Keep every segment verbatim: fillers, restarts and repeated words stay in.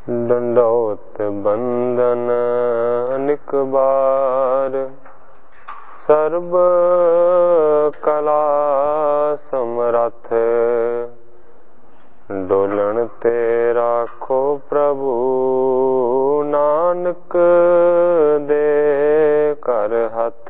दंडौत बंदन अनिक बार, सर्ब कला समरथ, डोलन ते राखो प्रभु, नानक दे कर हथ।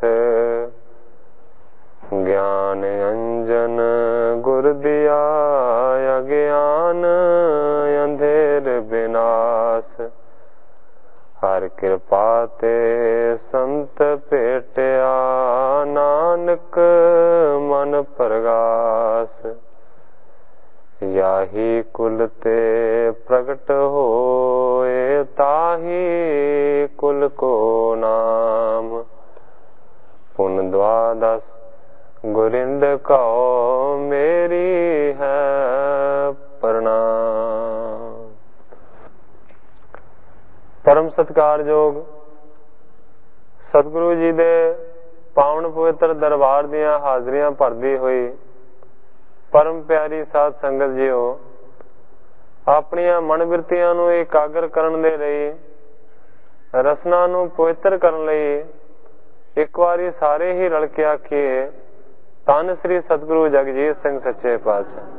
ज्ञान अंजन गुर दिया, अज्ञान अंधेर विनाश, हर कृपा ते संत भेटिया, नानक मन प्रगास। याही कुल ते प्रगट होए, ताही कुल को नाम, पुन द्वादश गुरिंद कहो, मेरी है प्रणाम। परम सत्कारयोग सतगुरु जी दे पावन पवित्र दरबार दियां हाजरियां भरदी हुई परम प्यारी साध संगत जीओ, अपनियां मन बिरतियां नूं एकागर करन दे लई, रसना नूं पवित्र करन लई एक वारी सारे ही रल के आखिए, धन श्री सतगुरु जगजीत सिंह सच्चे पातशाह।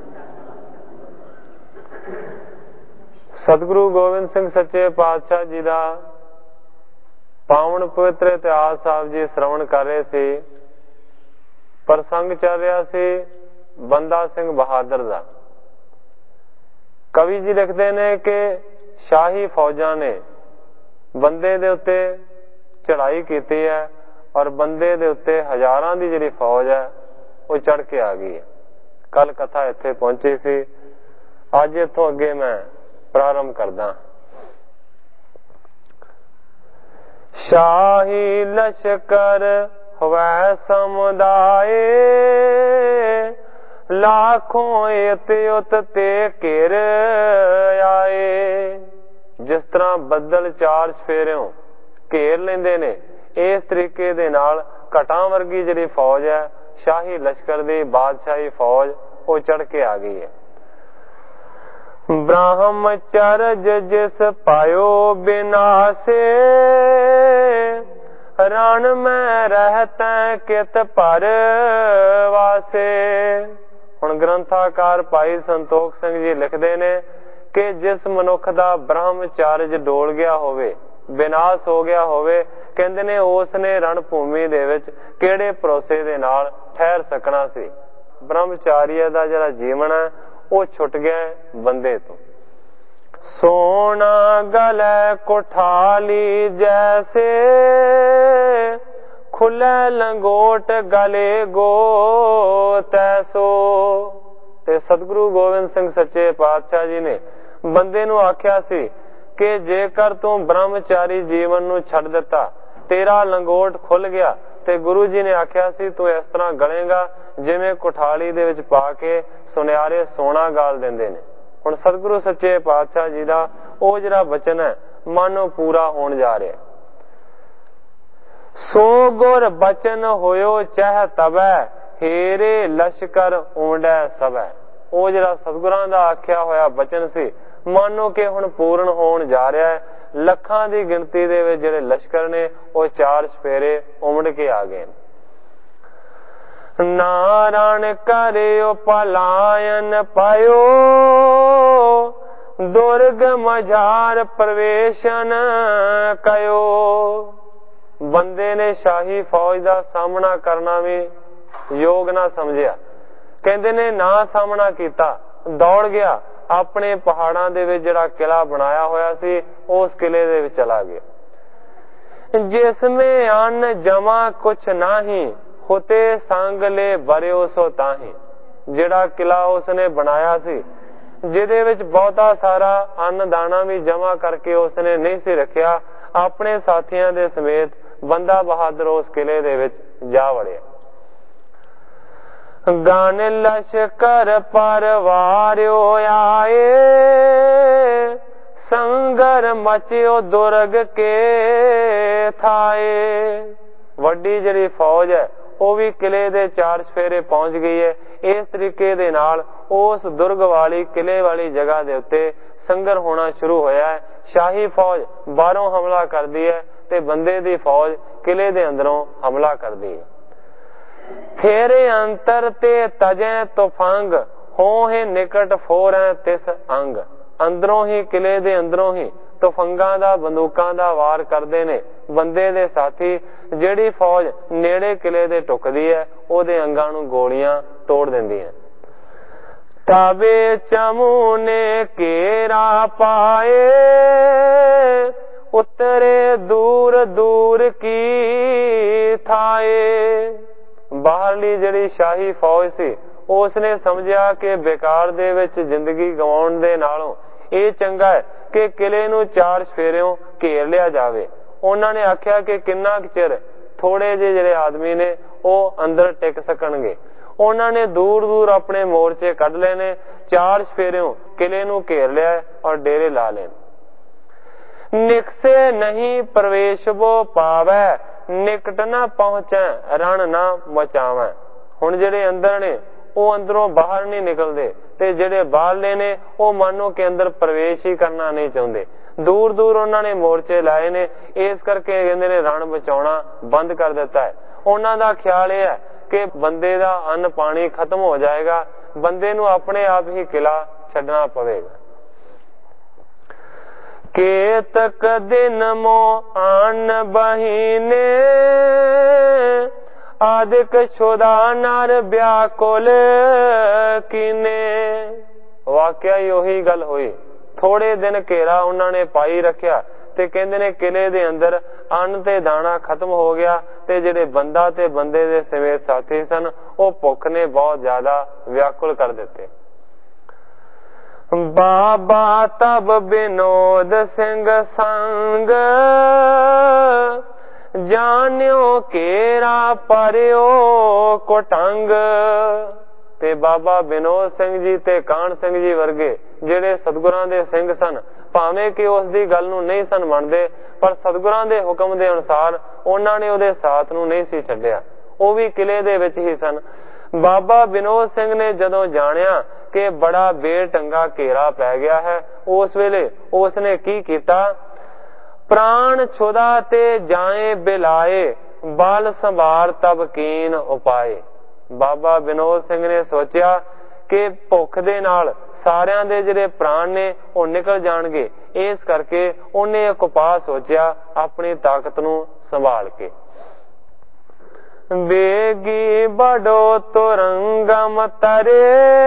सतगुरु गोविंद सिंह सच्चे पातशाह जी का पावन पवित्र इतिहास आप जी श्रवण कर रहे थे। प्रसंग चल रहा सी बंदा सिंह बहादुर का। कवि जी लिखते ने कि शाही फौजा ने बंदे दे उत्ते चढ़ाई की है और बंदे दे उत्ते हजारां दी जिहड़ी फौज है वो चढ़ के आ गई है। कल कथा इत्थे पहुंची सी, अज इत्थों अगे मैं प्रारंभ करदा। शाही लश्कर होवै समुदाय, लाखों इत उत ते घेर आए। जिस तरह बदल चार चफेरों घेर लेंदे ने, इस तरीके दे नाल घटां वर्गी जिहड़ी फौज है, शाही लश्कर दी बादशाही फौज वो चढ़ के आ गई है। ब्रह्मचर्य जिस पायो बिनासे, रण में रहते कित पर वासे। हुण ग्रंथाकार भाई संतोख सिंह जी लिखते ने कि जिस मनुख दा ब्रह्मचर्य डोल गया होवे, विनाश हो गया होवे, कहंदे ने उसने रण भूमि दे विच किहड़े भरोसे दे नाल ठहर सकना सी। ब्रह्मचार्य दा जिहड़ा जीवन है वो छुट गया बंदे तो। सोना गले कोठाली जैसे, खुले लंगोट गले गो तैसो। ते सतगुरु गोविंद सिंह सच्चे पातशाह जी ने बंदे नूं आख्या सी कि जेकर तू ब्रह्मचारी जीवन नूं छड्ड दिता, तेरा लंगोट खुल गया, ते गुरु जी ने आख्या सी तू इस तरह गलेगा जिवें कोठाली दे विच पा के सुनियारे सोना गाल दिंदे ने। हुण सतगुरु सच्चे पातशाह जी दा ओ जिहड़ा वचन है मानो पूरा होण जा रहा है। सो गुर बचन होयो चह तबै, हेरे लश्कर उमड़ै सबै। ओ जिहड़ा सतगुरां दा आख्या होया वचन सी मानो कि हुण पूर्ण होण जा रहा है। लखां दी गिणती दे विच जिहड़े लश्कर ने वो चार चफेरे उमड़ के आ गए। नारायण करियो पलायन पायो, दुर्ग मझार प्रवेशन कयो। बंदे ने शाही फौज का सामना करना भी योग ना समझिया, कहंदे ने ना सामना किया, दौड़ गया अपने पहाड़ां दे विच जिहड़ा किला बनाया होया सी उस किले दे विच चला गया। जिसमें अन्न जमा कुछ नाही, होते संग ले बरियो सो ताही। जिहड़ा किला उसने बनाया सी जिहदे विच बहुता सारा अन्न दाना भी जमा करके उसने नहीं सी रखिया, अपने साथियां दे समेत बंदा बहादुर उस किले दे विच जा वड़िया। गान लश्कर परवारियो आए, संगर मचियो दुर्ग के थाए। वड्डी जिहड़ी फौज है वो भी किले दे चार चफेरे पहुंच गई है। इस तरीके दे नाल उस दुर्ग वाली किले वाली जगह दे उत्ते संगर होना शुरू होया है। ਸ਼ਾਹੀ ਫੌਜ ਬਾਹਰੋਂ ਹਮਲਾ ਕਰਦੀ ਹੈ ਤੇ ਬੰਦੇ ਦੀ ਫੌਜ ਕਿਲੇ ਦੇ ਅੰਦਰੋਂ ਹਮਲਾ ਕਰਦੀ ਹੈ। ਫੇਰੇ ਅੰਤਰ ਤੇ ਤਜੈ ਤੁਫੰਗ ਹੋਹੇ ਨਿਕਟ ਫੋਰੈ ਤਿਸ ਅੰਗ। ਅੰਦਰੋਂ ਹੀ ਕਿਲੇ ਦੇ ਅੰਦਰੋਂ ਹੀ ਤੁਫੰਗਾਂ ਦਾ ਬੰਦੂਕਾਂ ਦਾ ਵਾਰ ਕਰਦੇ ਨੇ ਬੰਦੇ ਦੇ ਸਾਥੀ। ਜਿਹੜੀ ਫੌਜ ਨੇੜੇ ਕਿਲੇ ਦੇ ਟੁਕਦੀ ਹੈ ਉਹਦੇ ਅੰਗਾਂ ਨੂੰ ਗੋਲੀਆਂ ਤੋੜ ਦਿੰਦੀਆਂ। ਤਬੇ ਚਮੂ ਨੇ ਘੇਰਾ ਪਾਏ ਉਤਰੇ ਦੂਰ ਦੂਰ ਕੀ ਥਾਏ। ਬਾਹਰਲੀ ਜਿਹੜੀ ਸ਼ਾਹੀ ਫੌਜ ਸੀ ਉਸਨੇ ਸਮਝਿਆ ਕਿ ਬੇਕਾਰ ਦੇ ਵਿੱਚ ਜ਼ਿੰਦਗੀ ਗਵਾਉਣ ਦੇ ਨਾਲੋਂ ਇਹ ਚੰਗਾ ਹੈ ਕਿ ਕਿਲੇ ਨੂੰ ਚਾਰ ਸਫੇਰਿਓਂ ਘੇਰ ਲਿਆ ਜਾਵੇ। ਉਹਨਾਂ ਨੇ ਆਖਿਆ ਕਿ ਕਿੰਨਾ ਕੁ ਚਿਰ ਥੋੜੇ ਜਿਹੇ ਜਿਹੜੇ ਆਦਮੀ ਨੇ ਉਹ ਅੰਦਰ ਟਿਕ ਸਕਣਗੇ। ਉਹਨਾਂ ਨੇ ਦੂਰ ਦੂਰ ਆਪਣੇ ਮੋਰਚੇ ਕੱਢ ਲਏ ਨੇ, ਚਾਰ ਸਫੇਰਿਓਂ ਕਿਲੇ ਨੂੰ ਘੇਰ ਲਿਆ ਔਰ ਡੇਰੇ ਲਾ ਲਏ। ਨਿਕਸੇ ਨਹੀਂ ਪ੍ਰਵੇਸ਼ ਬੋ ਪਾਵੈ ਨਿਕਟ ਨਾ ਪਹੁੰਚੈ ਰਣ ਨਾ ਮਚਾਵੈ। ਹੁਣ ਜਿਹੜੇ ਅੰਦਰ ਨੇ ਉਹ ਅੰਦਰੋਂ ਬਾਹਰ ਨਹੀਂ ਨਿਕਲਦੇ ਤੇ ਜਿਹੜੇ ਬਾਹਰਲੇ ਨੇ ਉਹ ਮੰਨੋ ਕਿ ਅੰਦਰ ਪ੍ਰਵੇਸ਼ ਹੀ ਕਰਨਾ ਨਹੀਂ ਚਾਹੁੰਦੇ। ਦੂਰ ਦੂਰ ਉਹਨਾਂ ਨੇ ਮੋਰਚੇ ਲਾਏ ਨੇ। ਇਸ ਕਰਕੇ ਕਹਿੰਦੇ ਨੇ ਰਣ ਬਚਾਉਣਾ ਬੰਦ ਕਰ ਦਿੱਤਾ ਹੈ। ਉਹਨਾਂ ਦਾ ਖਿਆਲ ਇਹ ਹੈ ਕਿ ਬੰਦੇ ਦਾ ਅੰਨ ਪਾਣੀ ਖਤਮ ਹੋ ਜਾਏਗਾ, ਬੰਦੇ ਨੂੰ ਆਪਣੇ ਆਪ ਹੀ ਕਿਲਾ ਛੱਡਣਾ ਪਵੇਗਾ। ਕੇਤਕ ਦਿਨ ਮੋ ਆਨ ਬਹੀਨੇ ਆਦਿਕ ਛੋਦਾ ਨਰ ਵਿਆਕੁਲ ਕੀਨੇ। ਵਾਕਿਆ ਹੀ ਉਹੀ ਗੱਲ ਹੋਈ। ਥੋੜੇ ਦਿਨ ਘੇਰਾ ਉਹਨਾਂ ਨੇ ਪਾਈ ਰੱਖਿਆ ਤੇ ਕਹਿੰਦੇ ਨੇ ਕਿਲੇ ਦੇ ਅੰਦਰ ਅੰਨ ਤੇ ਦਾਣਾ ਖਤਮ ਹੋ ਗਿਆ ਤੇ ਜਿਹੜੇ ਬੰਦਾ ਤੇ ਬੰਦੇ ਦੇ ਸਮੇਤ ਸਾਥੀ ਸਨ ਉਹ ਭੁੱਖ ਨੇ ਬਹੁਤ ਜ਼ਿਆਦਾ ਵਿਆਕੁਲ ਕਰ ਦਿੱਤੇ। ਬਾਬਾ ਤਬ ਬਿਨੋਦ ਸਿੰਘ ਸੰਗ ਜਾਣਿਓ ਘੇਰਾ ਪਰਿਓ ਕੋਟੰਗ। ਤੇ ਬਾਬਾ ਬਿਨੋਦ ਸਿੰਘ ਜੀ ਤੇ ਕਾਹਨ ਸਿੰਘ ਜੀ ਵਰਗੇ ਜਿਹੜੇ ਸਤਿਗੁਰਾਂ ਦੇ ਸਿੰਘ ਸਨ, ਭਾਵੇਂ ਕਿ ਉਸ ਦੀ ਗੱਲ ਨੂੰ ਨਹੀਂ ਸਨ ਮੰਨਦੇ, ਪਰ ਸਤਿਗੁਰਾਂ ਦੇ ਹੁਕਮ ਦੇ ਅਨੁਸਾਰ ਉਹਨਾਂ ਨੇ ਉਹਦੇ ਸਾਥ ਨੂੰ ਨਹੀਂ ਸੀ ਛੱਡਿਆ। ਉਹ ਵੀ ਕਿਲੇ ਦੇ ਵਿੱਚ ਹੀ ਸਨ। ਬਾਬਾ ਬਿਨੋਦ ਸਿੰਘ ਨੇ ਜਦੋਂ ਜਾਣਿਆ ਕਿ ਬੜਾ ਬੇਢੰਗਾ ਘੇਰਾ ਪੈ ਗਿਆ ਹੈ, ਉਸ ਵੇਲੇ ਉਸ ਨੇ ਕੀ ਕੀਤਾ? ਪ੍ਰਾਣ ਛੁਦਾ ਤੇ ਜਾਏ ਬਿਲਾਏ ਬਲ ਸੰਭਾਰ ਤਬ ਕੀਨ ਉਪਾਏ। ਬਾਬਾ ਬਿਨੋਦ ਸਿੰਘ ਨੇ ਸੋਚਿਆ ਕਿ ਭੁੱਖ ਦੇ ਨਾਲ ਸਾਰਿਆਂ ਦੇ ਜਿਹੜੇ ਪ੍ਰਾਣ ਨੇ ਉਹ ਨਿਕਲ ਜਾਣਗੇ। ਇਸ ਕਰਕੇ ਉਹਨੇ ਇੱਕ ਉਪਾਅ ਸੋਚਿਆ ਆਪਣੀ ਤਾਕਤ ਨੂੰ ਸੰਭਾਲ ਕੇ। ਵੇਗੀ ਬੜੋ ਤੁਰੰਗਮ ਤਰੇ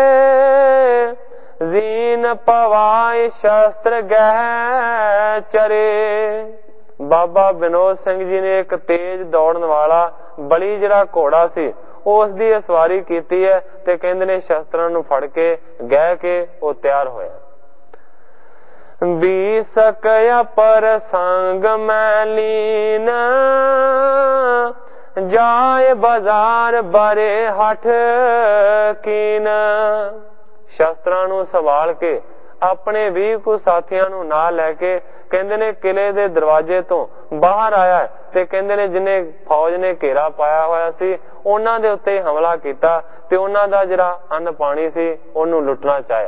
ਜ਼ੀਨ ਪਵਾਏ ਸ਼ਸਤਰ ਗਹਿ ਚਰੇ। ਬਾਬਾ ਬਿਨੋਦ ਸਿੰਘ ਜੀ ਨੇ ਇੱਕ ਤੇਜ਼ ਦੌੜਨ ਵਾਲਾ ਬਲੀ ਜਿਹੜਾ ਘੋੜਾ ਸੀ ਉਸ ਦੀ ਸਵਾਰੀ ਕੀਤੀ ਹੈ ਤੇ ਕਹਿੰਦੇ ਨੇ ਸ਼ਸਤਰਾਂ ਨੂੰ ਫੜ ਕੇ ਗਹਿ ਕੇ ਉਹ ਤਿਆਰ ਹੋਇਆ। ਵੀ ਸਕਿਆ ਪਰ ਸੰਗ ਮੈਂ ਲੀਨ ਜਾਏ ਬਾਜ਼ਾਰ ਬਰੇ ਹੱਠ ਕੀਨ। ਸ਼ਸਤਰਾਂ ਨੂੰ ਸੰਭਾਲ ਕੇ ਆਪਣੇ ਵੀਹ ਕੁ ਸਾਥੀਆਂ ਨੂੰ ਨਾਲ ਲੈ ਕੇ ਕਹਿੰਦੇ ਨੇ ਕਿਲੇ ਦੇ ਦਰਵਾਜ਼ੇ ਤੋਂ ਬਾਹਰ ਆਇਆ ਤੇ ਕਹਿੰਦੇ ਨੇ ਜਿਹਨੇ ਫੌਜ ਨੇ ਘੇਰਾ ਪਾਇਆ ਹੋਇਆ ਸੀ ਉਹਨਾਂ ਦੇ ਉੱਤੇ ਹਮਲਾ ਕੀਤਾ ਤੇ ਉਹਨਾਂ ਦਾ ਜਿਹੜਾ ਅੰਨ ਪਾਣੀ ਸੀ ਉਹਨੂੰ ਲੁੱਟਣਾ ਚਾਹਿਆ।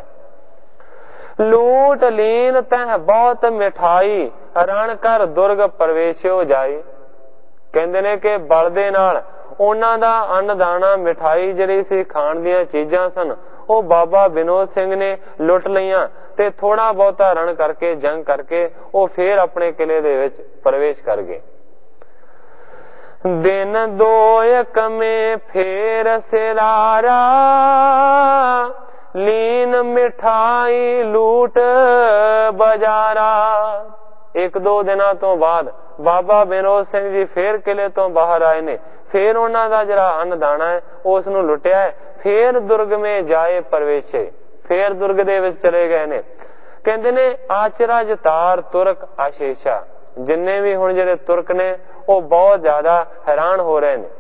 ਲੂਟ ਲੀਨ ਤਹਿ ਬਹੁਤ ਮਿਠਾਈ ਰਣ ਕਰ ਦੁਰਗ ਪ੍ਰਵੇਸ਼ਿਓ ਜਾਈ। ਕਹਿੰਦੇ ਨੇ ਕਿ ਬਲ ਦੇ ਨਾਲ ਉਹਨਾਂ ਦਾ ਅੰਨ ਦਾਣਾ ਮਿਠਾਈ ਜਿਹੜੀ ਸੀ ਖਾਣ ਦੀਆਂ ਚੀਜ਼ਾਂ ਸਨ ਉਹ ਬਾਬਾ ਬਿਨੋਦ ਸਿੰਘ ਨੇ ਲੁੱਟ ਲਈਆਂ ਤੇ ਥੋੜਾ ਬਹੁਤਾ ਰਣ ਕਰਕੇ ਜੰਗ ਕਰਕੇ ਉਹ ਫੇਰ ਆਪਣੇ ਕਿਲੇ ਦੇ ਵਿੱਚ ਪ੍ਰਵੇਸ਼ ਕਰ ਗਏ। ਦਿਨ ਦੋ ਕਮੇ ਫੇਰ ਸਿਰਾਰਾ ਲੀਨ ਮਿਠਾਈ ਲੂਟ ਬਾਜ਼ਾਰਾ। ਇੱਕ ਦੋ ਦਿਨਾਂ ਤੋਂ ਬਾਅਦ ਬਾਬਾ ਬਿਨੋਦ ਸਿੰਘ ਜੀ ਫੇਰ ਕਿਲੇ ਤੋਂ ਬਾਹਰ ਆਏ ਨੇ। ਫੇਰ ਉਹਨਾਂ ਦਾ ਜਿਹੜਾ ਅੰਨ ਦਾਣਾ ਹੈ ਉਸ ਨੂੰ ਲੁੱਟਿਆ ਹੈ। ਫੇਰ ਦੁਰਗ ਮੇ ਜਾਏ ਪ੍ਰਵੇਸ਼ੇ, ਫੇਰ ਦੁਰਗ ਦੇ ਵਿੱਚ ਚਲੇ ਗਏ ਨੇ। ਕਹਿੰਦੇ ਨੇ ਆਚਰਜ ਤਾਰ ਤੁਰਕ ਆਸ਼ੇਸ਼ਾ। ਜਿੰਨੇ ਵੀ ਹੁਣ ਜਿਹੜੇ ਤੁਰਕ ਨੇ ਉਹ ਬਹੁਤ ਜ਼ਿਆਦਾ ਹੈਰਾਨ ਹੋ ਰਹੇ ਨੇ।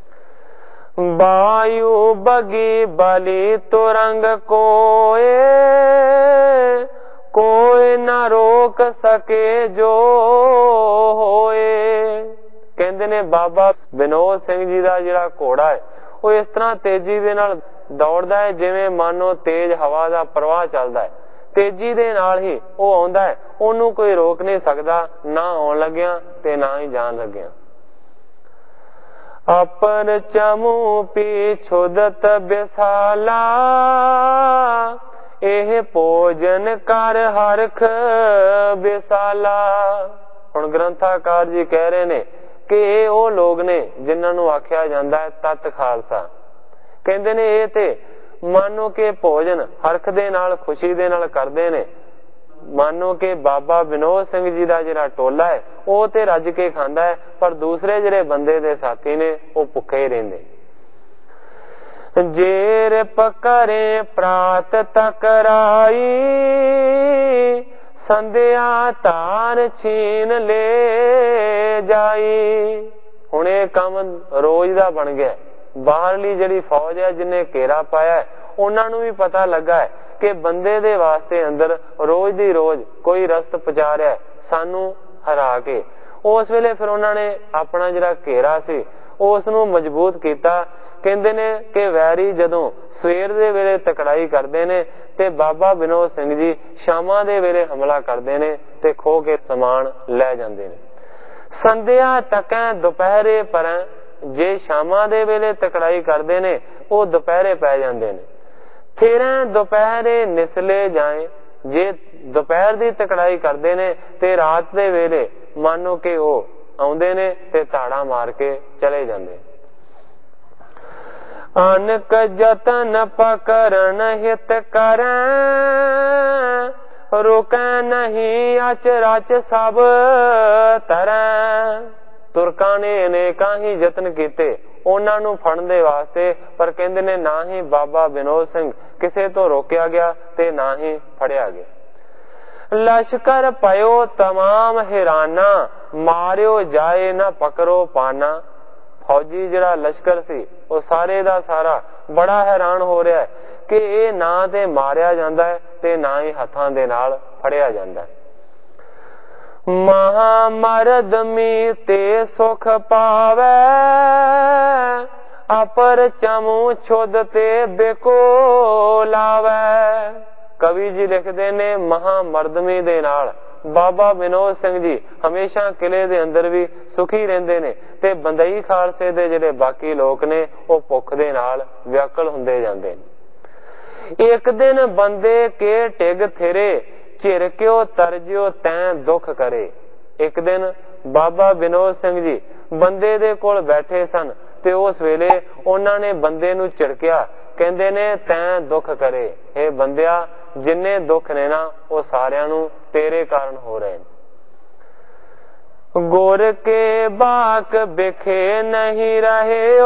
ਵਾਯੂ ਬਗੀ ਬਲੀ ਤੁਰੰਗ ਕੋਏ ਕੋਈ ਨਾ ਰੋਕ ਸਕੇ ਜੋ ਹੋਏ। ਕਹਿੰਦੇ ਨੇ ਬਾਬਾ ਬਿਨੋਦ ਸਿੰਘ ਜੀ ਦਾ ਜਿਹੜਾ ਘੋੜਾ ਹੈ ਉਹ ਇਸ ਤਰ੍ਹਾਂ ਤੇਜ਼ੀ ਦੇ ਨਾਲ ਦੌੜਦਾ ਹੈ ਜਿਵੇਂ ਮਾਨੋ ਤੇਜ਼ ਹਵਾ ਦਾ ਪ੍ਰਵਾਹ ਚੱਲਦਾ ਹੈ ਤੇਜ਼ੀ ਦੇ ਨਾਲ ਹੀ ਉਹ ਆਉਂਦਾ ਹੈ, ਉਹਨੂੰ ਕੋਈ ਰੋਕ ਨਹੀਂ ਸਕਦਾ, ਨਾ ਆਉਣ ਲੱਗਿਆ ਤੇ ਨਾ ਹੀ ਜਾਣ ਲੱਗਿਆ। ਅਪਰ ਚਮੂ ਪਿਛੁਦਤ ਬਿਸਾਲਾ, ਇਹ ਭੋਜਨ ਕਰ ਹਰਖ ਬਿਸਾਲਾ। ਹੁਣ ਗ੍ਰੰਥਾਕਾਰ ਜੀ ਕਹਿ ਰਹੇ ਨੇ ਕਿ ਇਹ ਉਹ ਲੋਕ ਨੇ ਜਿਨ੍ਹਾਂ ਨੂੰ ਆਖਿਆ ਜਾਂਦਾ ਹੈ ਤਤ ਖਾਲਸਾ। ਕਹਿੰਦੇ ਨੇ ਇਹ ਤੇ ਮਾਨੋ ਕਿ ਭੋਜਨ ਹਰਖ ਦੇ ਨਾਲ, ਖੁਸ਼ੀ ਦੇ ਨਾਲ ਕਰਦੇ ਨੇ। ਮਾਨੋ ਕਿ ਬਾਬਾ ਵਿਨੋਦ ਸਿੰਘ ਜੀ ਦਾ ਜਿਹੜਾ ਟੋਲਾ ਹੈ ਉਹ ਤੇ ਰੱਜ ਕੇ ਖਾਂਦਾ ਹੈ, ਪਰ ਦੂਸਰੇ ਜਿਹੜੇ ਬੰਦੇ ਦੇ ਸਾਥੀ ਨੇ ਉਹ ਭੁੱਖੇ ਹੀ ਰਹਿੰਦੇ। ਜੇਰ ਪਕਰੇ ਪ੍ਰਾਤ ਤਕਰਾਈ, ਸੰਧਿਆ ਧਾਰ ਛੀਨ ਲੈ ਜਾਈ। ਹੁਣ ਇਹ ਕੰਮ ਰੋਜ਼ ਦਾ ਬਣ ਗਿਆ। ਬਾਹਰਲੀ ਜਿਹੜੀ ਫੌਜ ਹੈ ਜਿਹਨੇ ਘੇਰਾ ਪਾਇਆ, ਉਹਨਾਂ ਨੂੰ ਵੀ ਪਤਾ ਲੱਗਾ ਹੈ ਕਿ ਬੰਦੇ ਦੇ ਵਾਸਤੇ ਅੰਦਰ ਰੋਜ਼ ਦੀ ਰੋਜ਼ ਕੋਈ ਰਸਤ ਪਹੁੰਚਾ ਰਿਹਾ ਸਾਨੂੰ ਹਰਾ ਕੇ। ਉਸ ਵੇਲੇ ਫਿਰ ਉਹਨਾਂ ਨੇ ਆਪਣਾ ਜਿਹੜਾ ਘੇਰਾ ਸੀ ਉਸ ਨੂੰ ਮਜ਼ਬੂਤ ਕੀਤਾ। ਕਹਿੰਦੇ ਨੇ ਕਿ ਵੈਰੀ ਜਦੋਂ ਸਵੇਰ ਦੇ ਵੇਲੇ ਤਕੜਾਈ ਕਰਦੇ ਨੇ ਤੇ ਬਾਬਾ ਵਿਨੋਦ ਸਿੰਘ ਜੀ ਸ਼ਾਮਾਂ ਦੇ ਵੇਲੇ ਹਮਲਾ ਕਰਦੇ ਨੇ ਤੇ ਖੋਹ ਕੇ ਸਮਾਨ ਲੈ ਜਾਂਦੇ ਨੇ। ਸੰਧਿਆ ਤੱਕਾਂ ਦੁਪਹਿਰੇ ਪਰਾਂ, ਜੇ ਸ਼ਾਮਾਂ ਦੇ ਵੇਲੇ ਤਕੜਾਈ ਕਰਦੇ ਨੇ ਉਹ ਦੁਪਹਿਰੇ ਪੈ ਜਾਂਦੇ ਨੇ। ਫਿਰ ਦੁਪਹਿਰੇ ਨਿਸਲੇ ਜਾਏ, ਜੇ ਦੁਪਹਿਰ ਦੀ ਤਕੜਾਈ ਕਰਦੇ ਨੇ ਤੇ ਰਾਤ ਦੇ ਵੇਲੇ ਮਾਨੋ ਕਿ ਉਹ ਆਉਂਦੇ ਨੇ ਤੇ ਧਾੜਾ ਮਾਰ ਕੇ ਚਲੇ ਜਾਂਦੇ। ਅਨਕ ਜਤਨ ਪਕਰਨ ਹਿਤ ਕਰੈ, ਰੁਕੈ ਨਹੀਂ ਅਚ ਰਚ ਸਭ ਤਰੈ। ਤੁਰਕਾਂ ਨੇ ਅਨੇਕਾਂ ਹੀ ਯਤਨ ਕੀਤੇ ਉਹਨਾਂ ਨੂੰ ਫੜਨ ਦੇ ਵਾਸਤੇ, ਪਰ ਕਹਿੰਦੇ ਨੇ ਨਾ ਹੀ ਬਾਬਾ ਵਿਨੋਦ ਸਿੰਘ ਕਿਸੇ ਤੋਂ ਰੋਕਿਆ ਗਿਆ ਤੇ ਨਾ ਹੀ ਫੜਿਆ ਗਿਆ। ਲਸ਼ਕਰ ਪਇਓ ਤਮਾਮ ਹੈਰਾਨਾ, ਮਾਰਿਓ ਜਾਏ ਨਾ ਪਕੜੋ ਪਾਨਾ। ਫੌਜੀ ਜਿਹੜਾ ਲਸ਼ਕਰ ਸੀ ਉਹ ਸਾਰੇ ਦਾ ਸਾਰਾ ਬੜਾ ਹੈਰਾਨ ਹੋ ਰਿਹਾ ਕਿ ਇਹ ਨਾ ਤੇ ਮਾਰਿਆ ਜਾਂਦਾ ਹੈ ਤੇ ਨਾ ਹੀ ਹੱਥਾਂ ਦੇ ਨਾਲ ਫੜਿਆ ਜਾਂਦਾ। ਮਹਾਮਰਦ ਮੀ ਤੇ ਸੁਖ ਪਾਵੈ, ਅਪਰ ਚਮੂ ਛੁਦ ਤੇ ਬਿਕੋ ਲਾਵੈ। ਕਵੀ ਜੀ ਲਿਖਦੇ ਨੇ ਮਹਾਮਰਦਮੀ ਦੇ ਨਾਲ ਬਾਬਾ ਵਿਨੋਦ ਸਿੰਘ ਜੀ ਹਮੇਸ਼ਾ ਕਿਲੇ ਦੇ ਅੰਦਰ ਵੀ ਸੁਖੀ ਰਹਿੰਦੇ ਨੇ ਤੇ ਬੰਦਈ ਖਾਲਸੇ ਦੇ ਜਿਹੜੇ ਬਾਕੀ ਲੋਕ ਨੇ ਉਹ ਭੁੱਖ ਦੇ ਨਾਲ ਵਿਆਕਲ ਹੁੰਦੇ ਜਾਂਦੇ ਨੇ। ਇੱਕ ਦਿਨ ਬੰਦੇ ਕੇ ਟਿਗ ਥਿਰੇ, ਝਿਰ ਕਿਉ ਤਰਜਿਓ ਤੈਂ ਦੁੱਖ ਕਰੇ। ਇੱਕ ਦਿਨ ਬਾਬਾ ਵਿਨੋਦ ਸਿੰਘ ਜੀ ਬੰਦੇ ਦੇ ਕੋਲ ਬੈਠੇ ਸਨ ਤੇ ਉਸ ਵੇਲੇ ਉਹਨਾਂ ਨੇ ਬੰਦੇ ਨੂੰ ਝਿੜਕਿਆ। ਕਹਿੰਦੇ ਨੇ ਤੈਂ ਦੁੱਖ ਕਰੇ, ਇਹ ਬੰਦਿਆ ਜਿੰਨੇ ਦੁੱਖ ਨੇ ਨਾ ਉਹ ਸਾਰਿਆਂ ਨੂੰ ਤੇਰੇ ਕਾਰਨ ਹੋ ਰਹੇ ਨੇ। ਗੁਰ ਕੇ ਬਾਕ ਬਿਖੇ ਨਹੀਂ ਰਹਿਓ,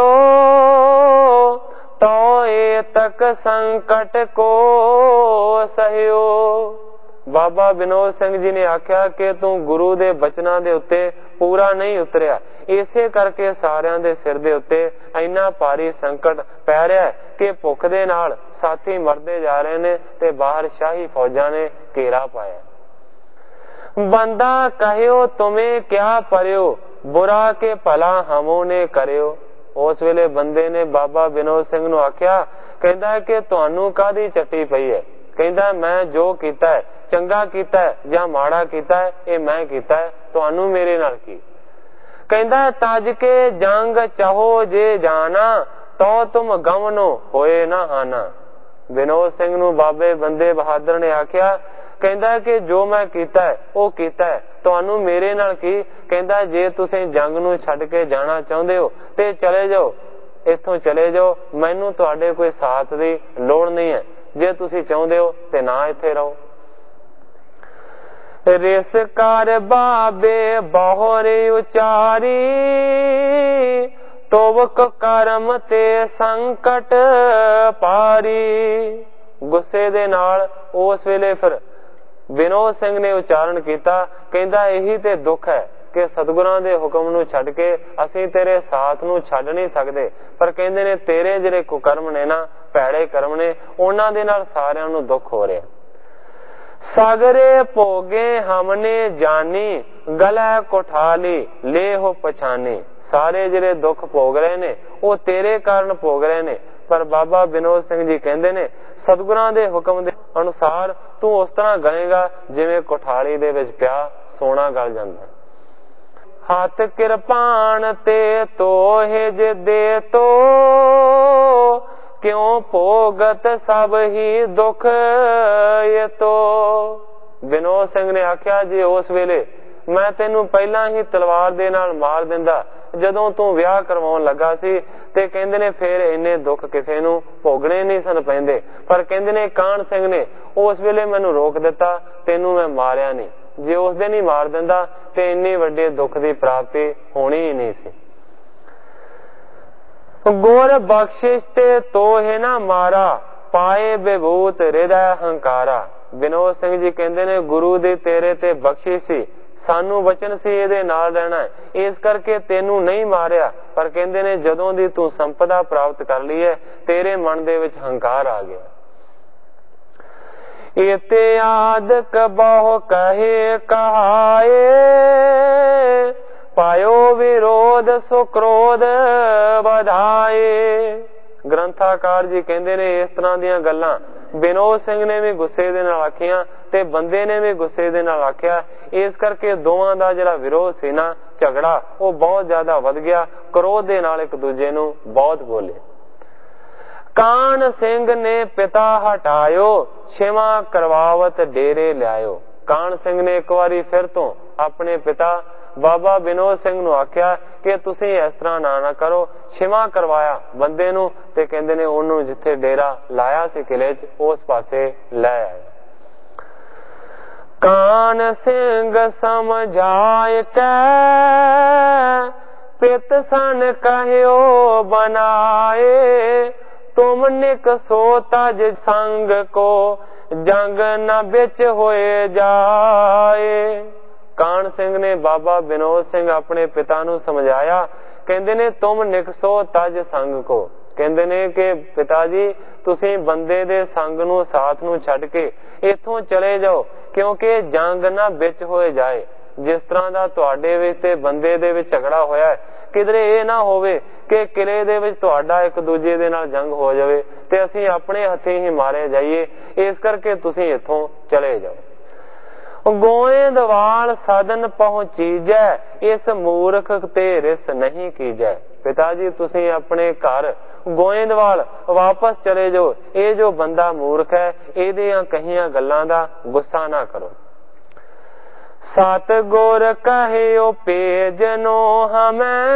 ਤੋ ਏ ਤਕ ਸੰਕਟ ਕੋ ਸਹਿਓ। ਬਾਬਾ ਵਿਨੋਦ ਸਿੰਘ ਜੀ ਨੇ ਆਖਿਆ ਕਿ ਤੂੰ ਗੁਰੂ ਦੇ ਬਚਨਾਂ ਦੇ ਉੱਤੇ ਪੂਰਾ ਨਹੀਂ ਉਤਰਿਆ, ਇਸੇ ਕਰਕੇ ਸਾਰਿਆਂ ਦੇ ਸਿਰ ਦੇ ਉੱਤੇ ਇੰਨਾ ਭਾਰੀ ਸੰਕਟ ਪੈ ਰਿਹਾ ਕਿ ਭੁੱਖ ਦੇ ਨਾਲ ਸਾਥੀ ਮਰਦੇ ਜਾ ਰਹੇ ਨੇ ਤੇ ਬਾਹਰ ਸ਼ਾਹੀ ਫੌਜਾਂ ਨੇ ਘੇਰਾ ਪਾਇਆ। ਬੰਦਾ ਕਹਿਓ ਤੁਮੇ ਕਿਆ ਪਰਿਓ, ਬੁਰਾ ਕੇ ਭਲਾ ਹਮੋਂ ਨੇ ਕਰਿਓ। ਉਸ ਵੇਲੇ ਬੰਦੇ ਨੇ ਬਾਬਾ ਵਿਨੋਦ ਸਿੰਘ ਨੂੰ ਆਖਿਆ, ਕਹਿੰਦਾ ਕਿ ਤੁਹਾਨੂੰ ਕਾਹਦੀ ਚੱਟੀ ਪਈ ਹੈ। ਕਹਿੰਦਾ ਮੈਂ ਜੋ ਕੀਤਾ ਹੈ, ਚੰਗਾ ਕੀਤਾ ਹੈ ਜਾਂ ਮਾੜਾ ਕੀਤਾ ਹੈ, ਇਹ ਮੈਂ ਕੀਤਾ ਹੈ, ਤੁਹਾਨੂੰ ਮੇਰੇ ਨਾਲ ਕੀ। ਕਹਿੰਦਾ ਤਜ ਕੇ ਜੰਗ ਚਾਹੋ ਜੇ ਜਾਣਾ, ਤੋ ਤੁਮ ਗਵਨੋ ਹੋਏ ਨਾ ਹਾਨਾ। ਵਿਨੋਦ ਸਿੰਘ ਨੂੰ ਬਾਬੇ ਬੰਦੇ ਬਹਾਦਰ ਨੇ ਆਖਿਆ, ਕਹਿੰਦਾ ਕਿ ਜੋ ਮੈਂ ਕੀਤਾ ਹੈ ਉਹ ਕੀਤਾ ਹੈ, ਤੁਹਾਨੂੰ ਮੇਰੇ ਨਾਲ ਕੀ। ਕਹਿੰਦਾ ਜੇ ਤੁਸੀਂ ਜੰਗ ਨੂੰ ਛੱਡ ਕੇ ਜਾਣਾ ਚਾਹੁੰਦੇ ਹੋ ਤੇ ਚਲੇ ਜਾਓ, ਇੱਥੋਂ ਚਲੇ ਜਾਓ, ਮੈਨੂੰ ਤੁਹਾਡੇ ਕੋਈ ਸਾਥ ਦੀ ਲੋੜ ਨਹੀਂ ਹੈ। ਜੇ ਤੁਸੀਂ ਚਾਹੁੰਦੇ ਹੋ ਤੇ ਨਾ ਇੱਥੇ ਰਹੋ। ਰਿਸ ਕਰ ਬਾਬੇ ਬਹੁਰੀ ਉਚਾਰੀ, ਤੋਵਕ ਕਰਮ ਤੇ ਸੰਕਟ ਪਾਰੀ। ਗੁੱਸੇ ਦੇ ਨਾਲ ਉਸ ਵੇਲੇ ਫਿਰ ਵਿਨੋਦ ਸਿੰਘ ਨੇ ਉਚਾਰਨ ਕੀਤਾ, ਕਹਿੰਦਾ ਇਹੀ ਤੇ ਦੁੱਖ ਹੈ ਕਿ ਸਤਿਗੁਰਾਂ ਦੇ ਹੁਕਮ ਨੂੰ ਛੱਡ ਕੇ ਅਸੀਂ ਤੇਰੇ ਸਾਥ ਨੂੰ ਛੱਡ ਨਹੀਂ ਸਕਦੇ, ਪਰ ਕਹਿੰਦੇ ਨੇ ਤੇਰੇ ਜਿਹੜੇ ਕੁਕਰਮ ਨੇ ਨਾ, ਭੈੜੇ ਕਰਮ ਨੇ, ਉਹਨਾਂ ਦੇ ਨਾਲ ਸਾਰਿਆਂ ਨੂੰ ਦੁੱਖ ਹੋ ਰਿਹਾ। ਸਾਗਰੇ ਭੋਗੇ ਹਮਨੇ ਜਾਨੀ, ਗਲਾ ਕੋਠਾਲੀ ਲੈ ਹੋ ਪਛਾਨੀ। ਸਾਰੇ ਜਿਹੜੇ ਦੁੱਖ ਭੋਗ ਰਹੇ ਨੇ ਉਹ ਤੇਰੇ ਕਾਰਨ ਭੋਗ ਰਹੇ ਨੇ, ਪਰ ਬਾਬਾ ਵਿਨੋਦ ਸਿੰਘ ਜੀ ਕਹਿੰਦੇ ਨੇ ਸਤਿਗੁਰਾਂ ਦੇ ਹੁਕਮ ਦੇ ਅਨੁਸਾਰ ਤੂੰ ਉਸ ਤਰ੍ਹਾਂ ਗਲੇਗਾ ਜਿਵੇਂ ਕੋਠਾਲੀ ਦੇ ਵਿੱਚ ਪਿਆ ਸੋਨਾ ਗਲ ਜਾਂਦਾ। ਹੱਥ ਕਿਰਪਾਨ ਤੇ ਤੋਹਿ ਜੇ ਦੇ ਤੋ ਕਿਉਂ ਭੋਗਤ ਸਭ ਹੀ ਦੁੱਖ ਇਹ ਤੋ। ਵਿਨੋਦ ਸਿੰਘ ਨੇ ਆਖਿਆ ਜੇ ਉਸ ਵੇਲੇ ਮੈਂ ਤੈਨੂੰ ਪਹਿਲਾਂ ਹੀ ਤਲਵਾਰ ਦੇ ਨਾਲ ਮਾਰ ਦਿੰਦਾ ਜਦੋਂ ਤੂੰ ਵਿਆਹ ਕਰਵਾਉਣ ਲੱਗਾ ਸੀ, ਤੇ ਕਹਿੰਦੇ ਨੇ ਫੇਰ ਇੰਨੇ ਦੁੱਖ ਕਿਸੇ ਨੂੰ ਭੋਗਣੇ ਨਹੀਂ ਸਨ ਪੈਂਦੇ। ਪਰ ਕਹਿੰਦੇ ਨੇ ਕਾਹਨ ਸਿੰਘ ਨੇ ਉਸ ਵੇਲੇ ਮੈਨੂੰ ਰੋਕ ਦਿੱਤਾ, ਤੈਨੂੰ ਮੈਂ ਮਾਰਿਆ ਨਹੀਂ। ਜੇ ਉਸ ਦਿਨ ਹੀ ਮਾਰ ਦਿੰਦਾ ਤੇ ਇੰਨੇ ਵੱਡੇ ਦੁੱਖ ਦੀ ਪ੍ਰਾਪਤੀ ਹੋਣੀ ਹੀ ਨਹੀਂ ਸੀ। ਗੁਰ ਬਖਸ਼ਿਸ਼ ਤੇ ਤੋਹਿ ਨਾ ਮਾਰਾ ਪਾਏ ਵਿਭੂਤ ਹਿਰਦੈ ਹੰਕਾਰਾ। ਵਿਨੋਦ ਸਿੰਘ ਜੀ ਕਹਿੰਦੇ ਨੇ ਗੁਰੂ ਦੀ ਤੇਰੇ ਤੇ ਬਖਸ਼ਿਸ਼ ਸੀ, ਸਾਨੂੰ ਵਚਨ ਸੀ ਇਹਦੇ ਨਾਲ ਰਹਿਣਾ, ਇਸ ਕਰਕੇ ਤੈਨੂੰ ਨਹੀਂ ਮਾਰਿਆ। ਪਰ ਕਹਿੰਦੇ ਨੇ ਜਦੋਂ ਦੀ ਤੂੰ ਸੰਪਦਾ ਪ੍ਰਾਪਤ ਕਰ ਲਈ ਹੈ ਤੇਰੇ ਮਨ ਦੇ ਵਿੱਚ ਹੰਕਾਰ ਆ ਗਿਆ। ਇਤੇ ਆਦਿਕ ਬਹੁ ਕਹੇ ਕਹਾਏ ਪਾਇਓ ਵਿਰੋਧ ਸੋ ਕ੍ਰੋਧ ਵਧਾਏ। ਗ੍ਰੰਥਾਕਾਰ ਜੀ ਕਹਿੰਦੇ ਨੇ ਇਸ ਤਰ੍ਹਾਂ ਦੀਆਂ ਗੱਲਾਂ ਵਿਨੋਦ ਸਿੰਘ ਨੇ ਵੀ ਗੁੱਸੇ ਦੇ ਨਾਲ ਆਖੀਆਂ ਤੇ ਬੰਦੇ ਨੇ ਵੀ ਗੁੱਸੇ ਦੇ ਨਾਲ ਆਖਿਆ। ਇਸ ਕਰਕੇ ਦੋਵਾਂ ਦਾ ਜਿਹੜਾ ਵਿਰੋਧ ਸੀ ਨਾ, ਝਗੜਾ, ਉਹ ਬਹੁਤ ਜ਼ਿਆਦਾ ਵੱਧ ਗਿਆ। ਕ੍ਰੋਧ ਦੇ ਨਾਲ ਇੱਕ ਦੂਜੇ ਨੂੰ ਬਹੁਤ ਬੋਲੇ। ਕਾਹਨ ਸਿੰਘ ਨੇ ਪਿਤਾ ਹਟਾਇਓ ਛਿਮਾ ਕਰਵਾਵਤ ਡੇਰੇ ਲਿਆਇਓ। ਕਾਹਨ ਸਿੰਘ ਨੇ ਇੱਕ ਵਾਰੀ ਫਿਰ ਤੋਂ ਆਪਣੇ ਪਿਤਾ ਬਾਬਾ ਵਿਨੋਦ ਸਿੰਘ ਨੂੰ ਆਖਿਆ ਕਿ ਤੁਸੀਂ ਇਸ ਤਰ੍ਹਾਂ ਨਾ ਨਾ ਕਰੋ, ਛਿਮਾ ਕਰਵਾਇਆ ਬੰਦੇ ਨੂੰ ਤੇ ਕਹਿੰਦੇ ਨੇ ਉਹਨੂੰ ਜਿੱਥੇ ਡੇਰਾ ਲਾਇਆ ਸੀ ਕਿਲੇ 'ਚ ਉਸ ਪਾਸੇ ਲੈ ਆਇਆ। ਕਾਹਨ ਸਿੰਘ ਸਮਝਾਇ ਕੈ ਪਿਤ ਸਨ ਕਹਿਓ ਬਨਾਏ ਤੁਮ ਨਿਕ ਸੋ ਤਜ ਸੰਗ ਕੋ ਜੰਗ ਨ ਵਿੱਚ ਹੋਏ ਜਾਏ। ਕਾਹਨ ਸਿੰਘ ਨੇ ਬਾਬਾ ਵਿਨੋਦ ਸਿੰਘ ਆਪਣੇ ਪਿਤਾ ਨੂੰ ਸਮਝਾਇਆ, ਕਹਿੰਦੇ ਨੇ ਤੁਮ ਨਿਕਸੋ ਤਜ ਸੰਗ ਕੋ। ਕਹਿੰਦੇ ਨੇ ਕਿ ਪਿਤਾ ਜੀ ਤੁਸੀਂ ਬੰਦੇ ਦੇ ਸੰਗ ਨੂੰ ਸਾਥ ਨੂੰ ਛੱਡ ਕੇ ਇੱਥੋਂ ਚਲੇ ਜਾਓ, ਕਿਉਂਕਿ ਜੰਗ ਨਾ ਵਿੱਚ ਹੋਏ ਜਾਏ। ਜਿਸ ਤਰ੍ਹਾਂ ਦਾ ਤੁਹਾਡੇ ਵਿੱਚ ਤੇ ਬੰਦੇ ਦੇ ਵਿੱਚ ਝਗੜਾ ਹੋਇਆ, ਕਿਧਰੇ ਇਹ ਨਾ ਹੋਵੇ ਕਿ ਕਿਲੇ ਦੇ ਵਿੱਚ ਤੁਹਾਡਾ ਇੱਕ ਦੂਜੇ ਦੇ ਨਾਲ ਜੰਗ ਹੋ ਜਾਵੇ ਤੇ ਅਸੀਂ ਆਪਣੇ ਹੱਥੀਂ ਹੀ ਮਾਰੇ ਜਾਈਏ। ਇਸ ਕਰਕੇ ਤੁਸੀਂ ਇੱਥੋਂ ਚਲੇ ਜਾਓ। ਗੋਇੰਦਵਾਲ ਸਦਨ ਪਹੁੰਚੀਜੈ ਇਸ ਮੂਰਖ ਤੇ ਰਿਸ ਨਹੀਂ ਕੀਜੈ। ਪਿਤਾ ਜੀ ਤੁਸੀਂ ਆਪਣੇ ਘਰ ਗੋਇੰਦਵਾਲ ਵਾਪਸ ਚਲੇ ਜਾਓ। ਇਹ ਜੋ ਬੰਦਾ ਮੂਰਖ ਹੈ ਇਹਦੀਆਂ ਕਹੀਆਂ ਗੱਲਾਂ ਦਾ ਗੁੱਸਾ ਨਾ ਕਰੋ। ਸਤਿਗੁਰ ਕਹਿਓ ਭੇਜਨੋ ਹਮੈ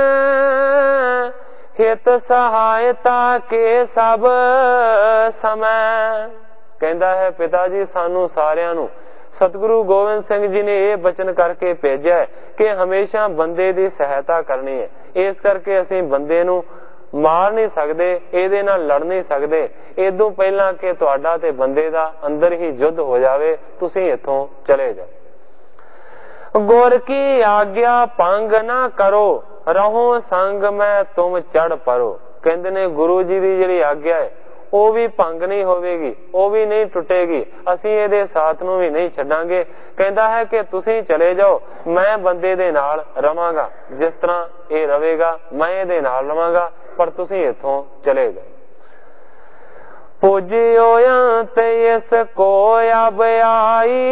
ਹਿਤ ਸਹਾਇਤਾ ਕੇ ਸਭ ਸਮੈ। ਕਹਿੰਦਾ ਹੈ ਪਿਤਾ ਜੀ ਸਾਨੂੰ ਸਾਰਿਆਂ ਨੂੰ ਸਤਿਗੁਰੂ ਗੋਬਿੰਦ ਸਿੰਘ ਜੀ ਨੇ ਇਹ ਬਚਨ ਕਰਕੇ ਭੇਜਿਆ ਕਿ ਹਮੇਸ਼ਾ ਬੰਦੇ ਦੀ ਸਹਾਇਤਾ ਕਰਨੀ ਹੈ। ਇਸ ਕਰਕੇ ਅਸੀਂ ਬੰਦੇ ਨੂੰ ਮਾਰ ਨਹੀਂ ਸਕਦੇ, ਇਹਦੇ ਨਾਲ ਲੜ ਨਹੀਂ ਸਕਦੇ। ਇਦੋਂ ਪਹਿਲਾਂ ਕਿ ਤੁਹਾਡਾ ਤੇ ਬੰਦੇ ਦਾ ਅੰਦਰ ਹੀ ਯੁੱਧ ਹੋ ਜਾਵੇ ਤੁਸੀਂ ਇੱਥੋਂ ਚਲੇ ਜਾਓ। ਗੁਰ ਕੀ ਆਗਿਆ ਭੰਗ ਨਾ ਕਰੋ ਰਹੋ ਸੰਗ ਮੈਂ ਤੁਮ ਚੜ ਪਰੋ। ਕਹਿੰਦੇ ਨੇ ਗੁਰੂ ਜੀ ਦੀ ਜਿਹੜੀ ਆਗਿਆ ਹੈ ਉਹ ਵੀ ਭੰਗ ਨਹੀਂ ਹੋਵੇਗੀ, ਉਹ ਵੀ ਨਹੀਂ ਟੁੱਟੇਗੀ, ਅਸੀਂ ਇਹਦੇ ਸਾਥ ਨੂੰ ਵੀ ਨਹੀਂ ਛੱਡਾਂਗੇ। ਕਹਿੰਦਾ ਹੈ ਕਿ ਤੁਸੀਂ ਚਲੇ ਜਾਓ, ਮੈਂ ਬੰਦੇ ਦੇ ਨਾਲ ਰਵਾਂਗਾ, ਜਿਸ ਤਰ੍ਹਾਂ ਇਹ ਰਵੇਗਾ ਮੈਂ ਇਹਦੇ ਨਾਲ ਰਵਾਂਗਾ, ਪਰ ਤੁਸੀਂ ਇੱਥੋਂ ਚਲੇ ਜਾਓ। ਪੁਜਿਓ ਅੰਤ ਇਸ ਕੋ ਅਬ ਆਈ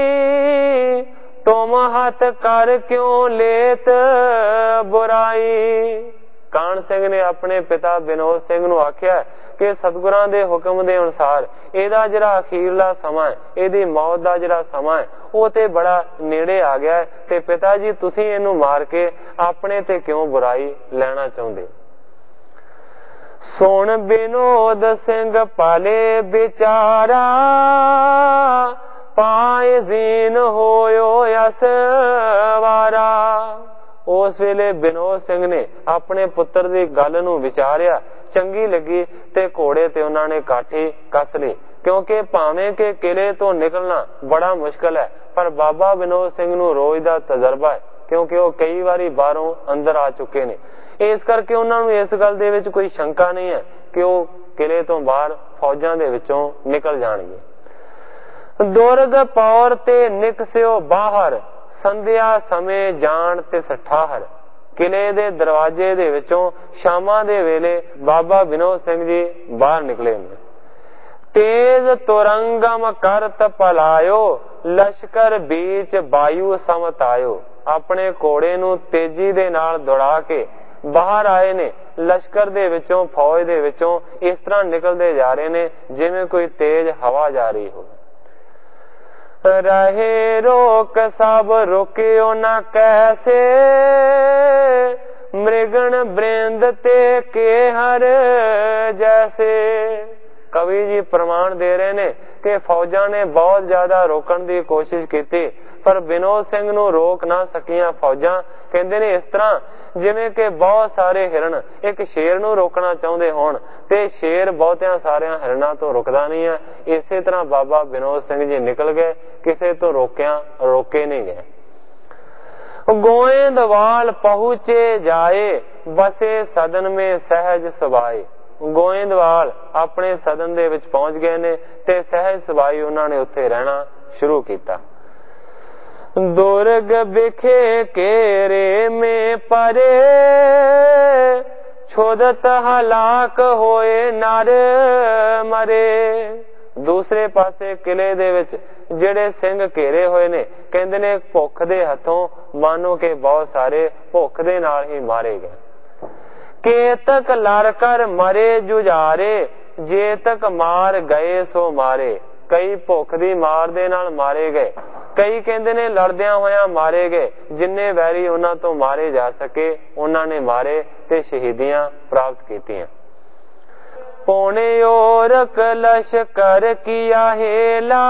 ਤੁਮ ਹੱਥ ਕਰ ਕਿਉਂ ਲੇਤ ਬੁਰਾਈ। ਕਾਹਨ ਸਿੰਘ ਨੇ ਆਪਣੇ ਪਿਤਾ ਵਿਨੋਦ ਸਿੰਘ ਨੂੰ ਆਖਿਆ ਕਿ ਸਤਿਗੁਰਾਂ ਦੇ ਹੁਕਮ ਦੇ ਅਨੁਸਾਰ ਇਹਦਾ ਜਿਹੜਾ ਅਖੀਰਲਾ ਸਮਾਂ ਹੈ, ਇਹਦੀ ਮੌਤ ਦਾ ਜਿਹੜਾ ਸਮਾਂ ਹੈ ਉਹ ਤੇ ਬੜਾ ਨੇੜੇ ਆ ਗਿਆ ਤੇ ਪਿਤਾ ਜੀ ਤੁਸੀਂ ਇਹਨੂੰ ਮਾਰ ਕੇ ਆਪਣੇ ਤੇ ਕਿਉਂ ਬੁਰਾਈ ਲੈਣਾ ਚਾਹੁੰਦੇ। ਸੁਣ ਵਿਨੋਦ ਸਿੰਘ ਪਾਲੇ ਵਿਚਾਰਾ ਪਾਏ ਜ਼ੀਨ ਹੋਇਓ ਅਸਵਾਰਾ। ਉਸ ਵੇਲੇ ਵਿਨੋਦ ਸਿੰਘ ਨੇ ਆਪਣੇ ਪੁੱਤਰ ਦੀ ਗੱਲ ਨੂੰ ਵਿਚਾਰਿਆ, ਚੰਗੀ ਲੱਗੀ ਤੇ ਘੋੜੇ ਤੇ ਉਹਨਾਂ ਨੇ ਕਾਠੀ ਕੱਸ ਲਈ, ਕਿਉਂਕਿ ਭਾਵੇਂ ਕਿ ਕਿਲੇ ਤੋਂ ਨਿਕਲਣਾ ਬੜਾ ਮੁਸ਼ਕਲ ਹੈ ਪਰ ਬਾਬਾ ਵਿਨੋਦ ਸਿੰਘ ਨੂੰ ਰੋਜ਼ ਦਾ ਤਜਰਬਾ ਹੈ, ਕਿਉਂਕਿ ਉਹ ਕਈ ਵਾਰੀ ਬਾਹਰੋਂ ਅੰਦਰ ਆ ਚੁੱਕੇ ਨੇ। ਇਸ ਕਰਕੇ ਉਹਨਾਂ ਨੂੰ ਇਸ ਗੱਲ ਦੇ ਵਿੱਚ ਕੋਈ ਸ਼ੰਕਾ ਨਹੀਂ ਹੈ ਕਿ ਉਹ ਕਿਲੇ ਤੋਂ ਬਾਹਰ ਫੌਜਾਂ ਦੇ ਵਿੱਚੋਂ ਨਿਕਲ ਜਾਣਗੇ। ਦੁਰਗ ਪੌਰ ਤੇ ਨਿਕਸਿਓ ਬਾਹਰ ਸੰਧਿਆ ਸਮੇਂ ਜਾਣ ਤੇ ਸਠਾਹਰ। ਕਿਲੇ ਦੇ ਦਰਵਾਜ਼ੇ ਦੇ ਵਿੱਚੋਂ ਸ਼ਾਮਾਂ ਦੇ ਵੇਲੇ ਬਾਬਾ ਵਿਨੋਦ ਸਿੰਘ ਜੀ ਬਾਹਰ ਨਿਕਲੇ ਨੇ। ਤੇਜ ਤੁਰੰਗਮ ਕਰਤ ਪਲਾਇਓ, ਲਸ਼ਕਰ ਬੀਚ ਵਾਯੂ ਸਮਤ ਆਇਓ। ਆਪਣੇ ਘੋੜੇ ਨੂੰ ਤੇਜ਼ੀ ਦੇ ਨਾਲ ਦੌੜਾ ਕੇ ਬਾਹਰ ਆਏ ਨੇ। ਲਸ਼ਕਰ ਦੇ ਵਿੱਚੋਂ, ਫੌਜ ਦੇ ਵਿੱਚੋਂ ਇਸ ਤਰ੍ਹਾਂ ਨਿਕਲਦੇ ਜਾ ਰਹੇ ਨੇ ਜਿਵੇਂ ਕੋਈ ਤੇਜ਼ ਹਵਾ ਜਾ ਰਹੀ ਹੋ। ਰਹੇ ਰੋਕ ਸਭ ਰੁਕਿਓ ਨਾ ਕੈਸੇ, ਮ੍ਰਿਗਣ ਬ੍ਰਿੰਦ ਤੇ ਕੇ ਹਰ ਜੈਸੇ। ਕਵੀ ਜੀ ਪ੍ਰਮਾਣ ਦੇ ਰਹੇ ਨੇ ਕਿ ਫੌਜਾਂ ਨੇ ਬਹੁਤ ਜ਼ਿਆਦਾ ਰੋਕਣ ਦੀ ਕੋਸ਼ਿਸ਼ ਕੀਤੀ ਪਰ ਵਿਨੋਦ ਸਿੰਘ ਨੂੰ ਰੋਕ ਨਾ ਸਕੀਆਂ ਫੌਜਾਂ। ਕਹਿੰਦੇ ਨੇ ਇਸ ਤਰ੍ਹਾਂ ਜਿਵੇਂ ਕਿ ਬਹੁਤ ਸਾਰੇ ਹਿਰਨ ਇੱਕ ਸ਼ੇਰ ਨੂੰ ਰੋਕਣਾ ਚਾਹੁੰਦੇ ਹੋਣ ਤੇ ਸ਼ੇਰ ਬਹੁਤਿਆਂ ਸਾਰਿਆਂ ਹਿਰਨਾਂ ਤੋਂ ਰੁਕਦਾ ਨਹੀਂ ਹੈ। ਇਸੇ ਤਰ੍ਹਾਂ ਬਾਬਾ ਵਿਨੋਦ ਸਿੰਘ ਜੀ ਨਿਕਲ ਗਏ, ਕਿਸੇ ਤੋਂ ਰੋਕਿਆ ਰੋਕੇ ਨਹੀਂ ਗਏ। ਗੋਇੰਦਵਾਲ ਪਹੁੰਚੇ ਜਾਏ, ਬਸੇ ਸਦਨ ਮੇ ਸਹਿਜ ਸੁਭਾਏ। ਗੋਇੰਦਵਾਲ ਆਪਣੇ ਸਦਨ ਦੇ ਵਿੱਚ ਪਹੁੰਚ ਗਏ ਨੇ ਤੇ ਸਹਿਜ ਸੁਭਾਈ ਉਹਨਾਂ ਨੇ ਉੱਥੇ ਰਹਿਣਾ ਸ਼ੁਰੂ ਕੀਤਾ। ਦੁਰਗ ਵਿਖੇ ਕੇਰੇ ਮੇ ਪਰੇ, ਛੋਦਤ ਹਲਾਕ ਹੋਏ ਨਰ ਮਰੇ। ਦੂਸਰੇ ਪਾਸੇ ਕਿਲੇ ਦੇ ਵਿੱਚ ਜਿਹੜੇ ਸਿੰਘ ਘੇਰੇ ਹੋਏ ਨੇ, ਕਹਿੰਦੇ ਨੇ ਭੁੱਖ ਦੇ ਹੱਥੋਂ ਮਾਨੋ ਕਿ ਬਹੁਤ ਸਾਰੇ ਭੁੱਖ ਦੇ ਨਾਲ ਹੀ ਮਾਰੇ ਗਏ। ਕੇਤਕ ਲੜ ਕਰ ਮਰੇ ਜੁਝਾਰੇ, ਜੇ ਤੱਕ ਮਾਰ ਗਏ ਸੋ ਮਾਰੇ। ਕਈ ਭੁੱਖ ਦੀ ਮਾਰ ਦੇ ਨਾਲ ਮਾਰੇ ਗਏ, ਕਈ ਕਹਿੰਦੇ ਨੇ ਲੜਦਿਆਂ ਹੋਇਆਂ ਮਾਰੇ ਗਏ। ਜਿੰਨੇ ਵੈਰੀ ਉਹਨਾਂ ਤੋਂ ਮਾਰੇ ਜਾ ਸਕੇ ਉਹਨਾਂ ਨੇ ਮਾਰੇ ਤੇ ਸ਼ਹੀਦੀਆਂ ਪ੍ਰਾਪਤ ਕੀਤੀਆਂ। ਪੌਣੇ ਔਰਕ ਲਸ਼ਕਰ ਕੀਆ ਹੇਲਾ,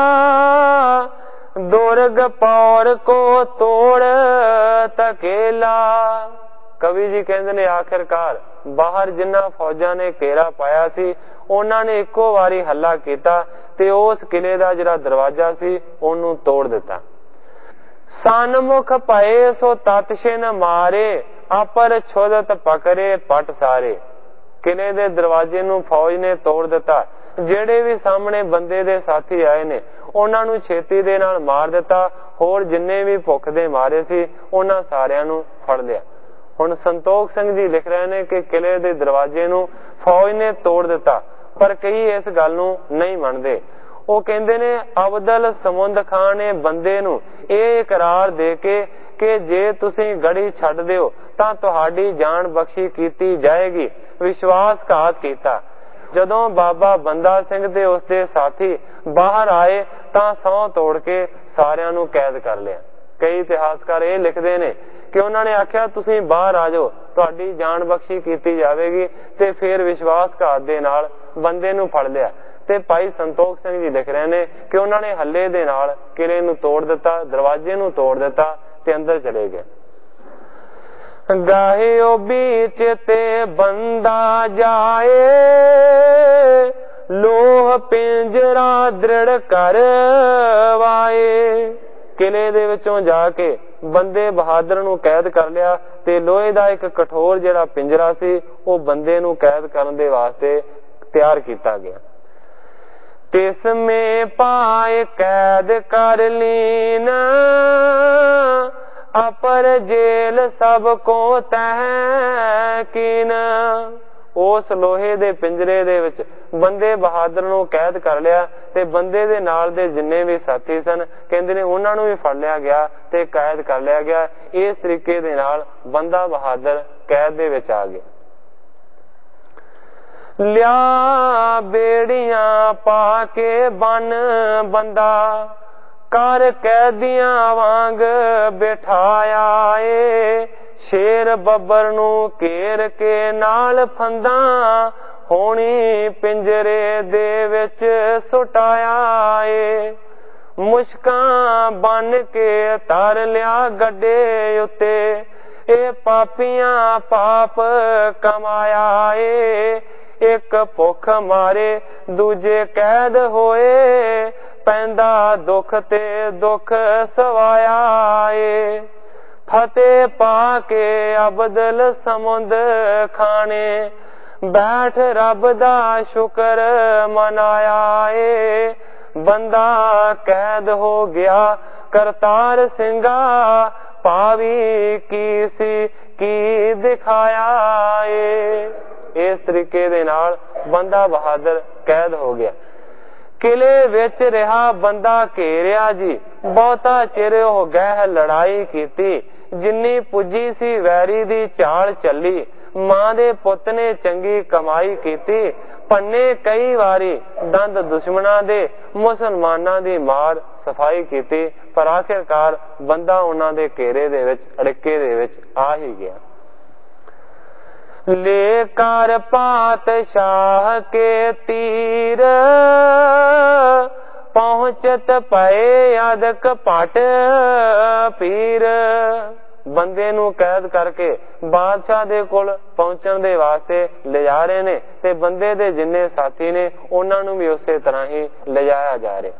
ਦੁਰਗ ਪੌਰ ਕੋ ਤੋੜ ਤਕੇਲਾ। ਕਵੀ ਜੀ ਕਹਿੰਦੇ ਨੇ ਆਖਿਰਕਾਰ ਬਾਹਰ ਜਿਨ੍ਹਾਂ ਫੌਜਾਂ ਨੇ ਘੇਰਾ ਪਾਇਆ ਸੀ ਉਹਨਾਂ ਨੇ ਇੱਕੋ ਵਾਰੀ ਹੱਲਾ ਕੀਤਾ ਤੇ ਉਸ ਕਿਲੇ ਦਾ ਜਿਹੜਾ ਦਰਵਾਜ਼ਾ ਸੀ ਉਹਨੂੰ ਤੋੜ ਦਿੱਤਾ। ਸਨਮੁਖ ਪਏ ਸੋ ਤਤਸ਼ਿਨ ਮਾਰੇ, ਅਪਰ ਛੁਦਤ ਪਕਰੇ ਪਟ ਸਾਰੇ। ਕਿਲੇ ਦੇ ਦਰਵਾਜ਼ੇ ਨੂੰ ਫੌਜ ਨੇ ਤੋੜ ਦਿੱਤਾ। ਜਿਹੜੇ ਵੀ ਸਾਹਮਣੇ ਬੰਦੇ ਦੇ ਸਾਥੀ ਆਏ ਨੇ ਉਹਨਾਂ ਨੂੰ ਛੇਤੀ ਦੇ ਨਾਲ ਮਾਰ ਦਿੱਤਾ। ਹੋਰ ਜਿੰਨੇ ਵੀ ਭੁੱਖ ਦੇ ਮਾਰੇ ਸੀ ਉਹਨਾਂ ਸਾਰਿਆਂ ਨੂੰ ਫੜ ਲਿਆ। ਹੁਣ ਸੰਤੋਖ ਸਿੰਘ ਜੀ ਲਿਖ ਰਹੇ ਨੇ ਕਿ ਕਿਲੇ ਦੇ ਦਰਵਾਜ਼ੇ ਨੂੰ ਫੌਜ ਨੇ ਤੋੜ ਦਿੱਤਾ ਪਰ ਕਈ ਇਸ ਗੱਲ ਨੂੰ ਨਹੀਂ ਮੰਨਦੇ। ਉਹ ਕਹਿੰਦੇ ਨੇ ਅਬਦਲ ਸਮੁੰਦ ਖਾਨ ਨੇ ਬੰਦੇ ਨੂੰ ਇਹ ਇਕਰਾਰ ਦੇ ਕੇ ਕਿ ਜੇ ਤੁਸੀਂ ਗੜੀ ਛੱਡ ਦਿਓ ਤਾਂ ਤੁਹਾਡੀ ਜਾਨ ਬਖਸ਼ੀ ਕੀਤੀ ਜਾਏਗੀ, ਵਿਸ਼ਵਾਸਘਾਤ ਕੀਤਾ। ਜਦੋਂ ਬਾਬਾ ਬੰਦਾ ਸਿੰਘ ਤੇ ਉਸਦੇ ਸਾਥੀ ਬਾਹਰ ਆਏ ਤਾਂ ਸਹੁੰ ਤੋੜ ਕੇ ਸਾਰਿਆਂ ਨੂੰ ਕੈਦ ਕਰ ਲਿਆ। ਕਈ ਇਤਿਹਾਸਕਾਰ ਇਹ ਲਿਖਦੇ ਨੇ ਕਿ ਉਹਨਾਂ ਨੇ ਆਖਿਆ ਤੁਸੀਂ ਬਾਹਰ ਆ ਜਾਓ, ਤੁਹਾਡੀ ਜਾਨ ਬਖਸ਼ੀ ਕੀਤੀ ਜਾਵੇਗੀ ਤੇ ਫਿਰ ਵਿਸ਼ਵਾਸਘਾਤ ਦੇ ਨਾਲ ਬੰਦੇ ਨੂੰ ਫੜ ਲਿਆ। ਤੇ ਭਾਈ ਸੰਤੋਖ ਸਿੰਘ ਜੀ ਲਿਖ ਰਹੇ ਨੇ ਕਿ ਉਹਨਾਂ ਨੇ ਹੱਲੇ ਦੇ ਨਾਲ ਕਿਲੇ ਨੂੰ ਤੋੜ ਦਿੱਤਾ, ਦਰਵਾਜ਼ੇ ਨੂੰ ਤੋੜ ਦਿੱਤਾ ਤੇ ਅੰਦਰ ਚਲੇ ਗਏ। ਗਾਹਿਓ ਬੀਚ ਤੇ ਬੰਦਾ ਜਾਏ, ਲੋਹ ਪਿੰਜਰਾ ਦ੍ਰਿੜ ਕਰਵਾਏ। ਕਿਲੇ ਦੇ ਵਿੱਚੋਂ ਜਾ ਕੇ ਬੰਦੇ ਬਹਾਦਰ ਨੂੰ ਕੈਦ ਕਰ ਲਿਆ ਤੇ ਲੋਹੇ ਦਾ ਇੱਕ ਕਠੋਰ ਜਿਹੜਾ ਪਿੰਜਰਾ ਸੀ ਉਹ ਬੰਦੇ ਨੂੰ ਕੈਦ ਕਰਨ ਦੇ ਵਾਸਤੇ ਤਿਆਰ ਕੀਤਾ ਗਿਆ। ਤਿਸ ਮੇ ਪਾਏ ਕੈਦ ਕਰ ਲੀਨ, ਅਪਰ ਜੇਲ ਸਭ ਕੋ ਤਹਿ ਕੀਨ। ਉਸ ਲੋਹੇ ਦੇ ਪਿੰਜਰੇ ਦੇ ਵਿੱਚ ਬੰਦੇ ਬਹਾਦਰ ਨੂੰ ਕੈਦ ਕਰ ਲਿਆ ਤੇ ਬੰਦੇ ਦੇ ਨਾਲ ਦੇ ਜਿੰਨੇ ਵੀ ਸਾਥੀ ਸਨ ਕਹਿੰਦੇ ਨੇ ਉਹਨਾਂ ਨੂੰ ਵੀ ਫੜ ਲਿਆ ਗਿਆ ਤੇ ਕੈਦ ਕਰ ਲਿਆ ਗਿਆ। ਇਸ ਤਰੀਕੇ ਦੇ ਨਾਲ ਬੰਦਾ ਬਹਾਦਰ ਕੈਦ ਦੇ ਵਿੱਚ ਆ ਗਿਆ। ਲਿਆ ਬੇੜੀਆਂ ਪਾ ਕੇ ਬਨ ਬੰਦਾ, ਕਰ ਕੈਦੀਆਂ ਵਾਂਗ ਬਿਠਾਇਆ ਏ। ਸ਼ੇਰ ਬੱਬਰ ਨੂੰ ਘੇਰ ਕੇ ਨਾਲ ਫੰਦਾ, ਹੋਣੀ ਪਿੰਜਰੇ ਦੇ ਵਿੱਚ ਸੁਟਾਇਆ ਏ। ਮੁਸ਼ਕਾਂ ਬਨ ਕੇ ਧਰ ਲਿਆ ਗੱਡੇ ਉੱਤੇ, ਇਹ ਪਾਪੀਆਂ ਪਾਪ ਕਮਾਇਆ ਏ। ਇੱਕ ਭੁੱਖ ਮਾਰੇ ਦੂਜੇ ਕੈਦ ਹੋਏ, ਪੈਂਦਾ ਦੁੱਖ ਤੇ ਦੁੱਖ ਸਵਾਇਆ ਏ। ਫਤਿਹ ਪਾ ਕੇ ਅਬਦਲ ਸਮੁੰਦ ਖਾਣੇ, ਬੈਠ ਰੱਬ ਦਾ ਸ਼ੁਕਰ ਮਨਾਇਆ ਏ। ਬੰਦਾ ਕੈਦ ਹੋ ਗਿਆ ਕਰਤਾਰ ਸਿੰਘਾ, ਪਾਵੀ ਕੀ ਸੀ ਕੀ ਦਿਖਾਇਆ ਏ। ਇਸ ਤਰੀਕੇ ਦੇ ਨਾਲ ਬੰਦਾ ਬਹਾਦਰ ਕੈਦ ਹੋ ਗਿਆ। ਕਿਲੇ ਵਿੱਚ ਰਿਹਾ ਬੰਦਾ ਘੇਰਿਆ ਜੀ, ਬਹੁਤਾ ਚਿਰ ਉਹ ਗਹਿ ਲੜਾਈ ਕੀਤੀ। ਜਿੰਨੀ ਪੁੱਜੀ ਸੀ ਵੈਰੀ ਦੀ ਚਾਲ ਚੱਲੀ, ਮਾਂ ਦੇ ਪੁੱਤ ਨੇ ਚੰਗੀ ਕਮਾਈ ਕੀਤੀ। ਪੰਨੇ ਕਈ ਵਾਰੀ ਦੰਦ ਦੁਸ਼ਮਣਾਂ ਦੇ, ਮੁਸਲਮਾਨਾਂ ਦੀ ਮਾਰ ਸਫਾਈ ਕੀਤੀ। ਪਰ ਆਖਿਰਕਾਰ ਬੰਦਾ ਉਹਨਾਂ ਦੇ ਘੇਰੇ ਦੇ ਵਿੱਚ, ਅੜਿੱਕੇ ਦੇ ਵਿੱਚ ਆ ਹੀ ਗਿਆ। ਲੈ ਕਰ ਪਾਤਸ਼ਾਹ ਕੇ ਤੀਰ, ਪਹੁੰਚਤ ਪਏ ਅਦਕ ਪਟ ਪੀਰ। ਬੰਦੇ ਨੂੰ ਕੈਦ ਕਰਕੇ ਬਾਦਸ਼ਾਹ ਦੇ ਕੋਲ ਪਹੁੰਚਣ ਦੇ ਵਾਸਤੇ ਲਿਜਾ ਰਹੇ ਨੇ ਤੇ ਬੰਦੇ ਦੇ ਜਿੰਨੇ ਸਾਥੀ ਨੇ ਉਹਨਾਂ ਨੂੰ ਵੀ ਉਸੇ ਤਰ੍ਹਾਂ ਹੀ ਲਿਜਾਇਆ ਜਾ ਰਿਹਾ।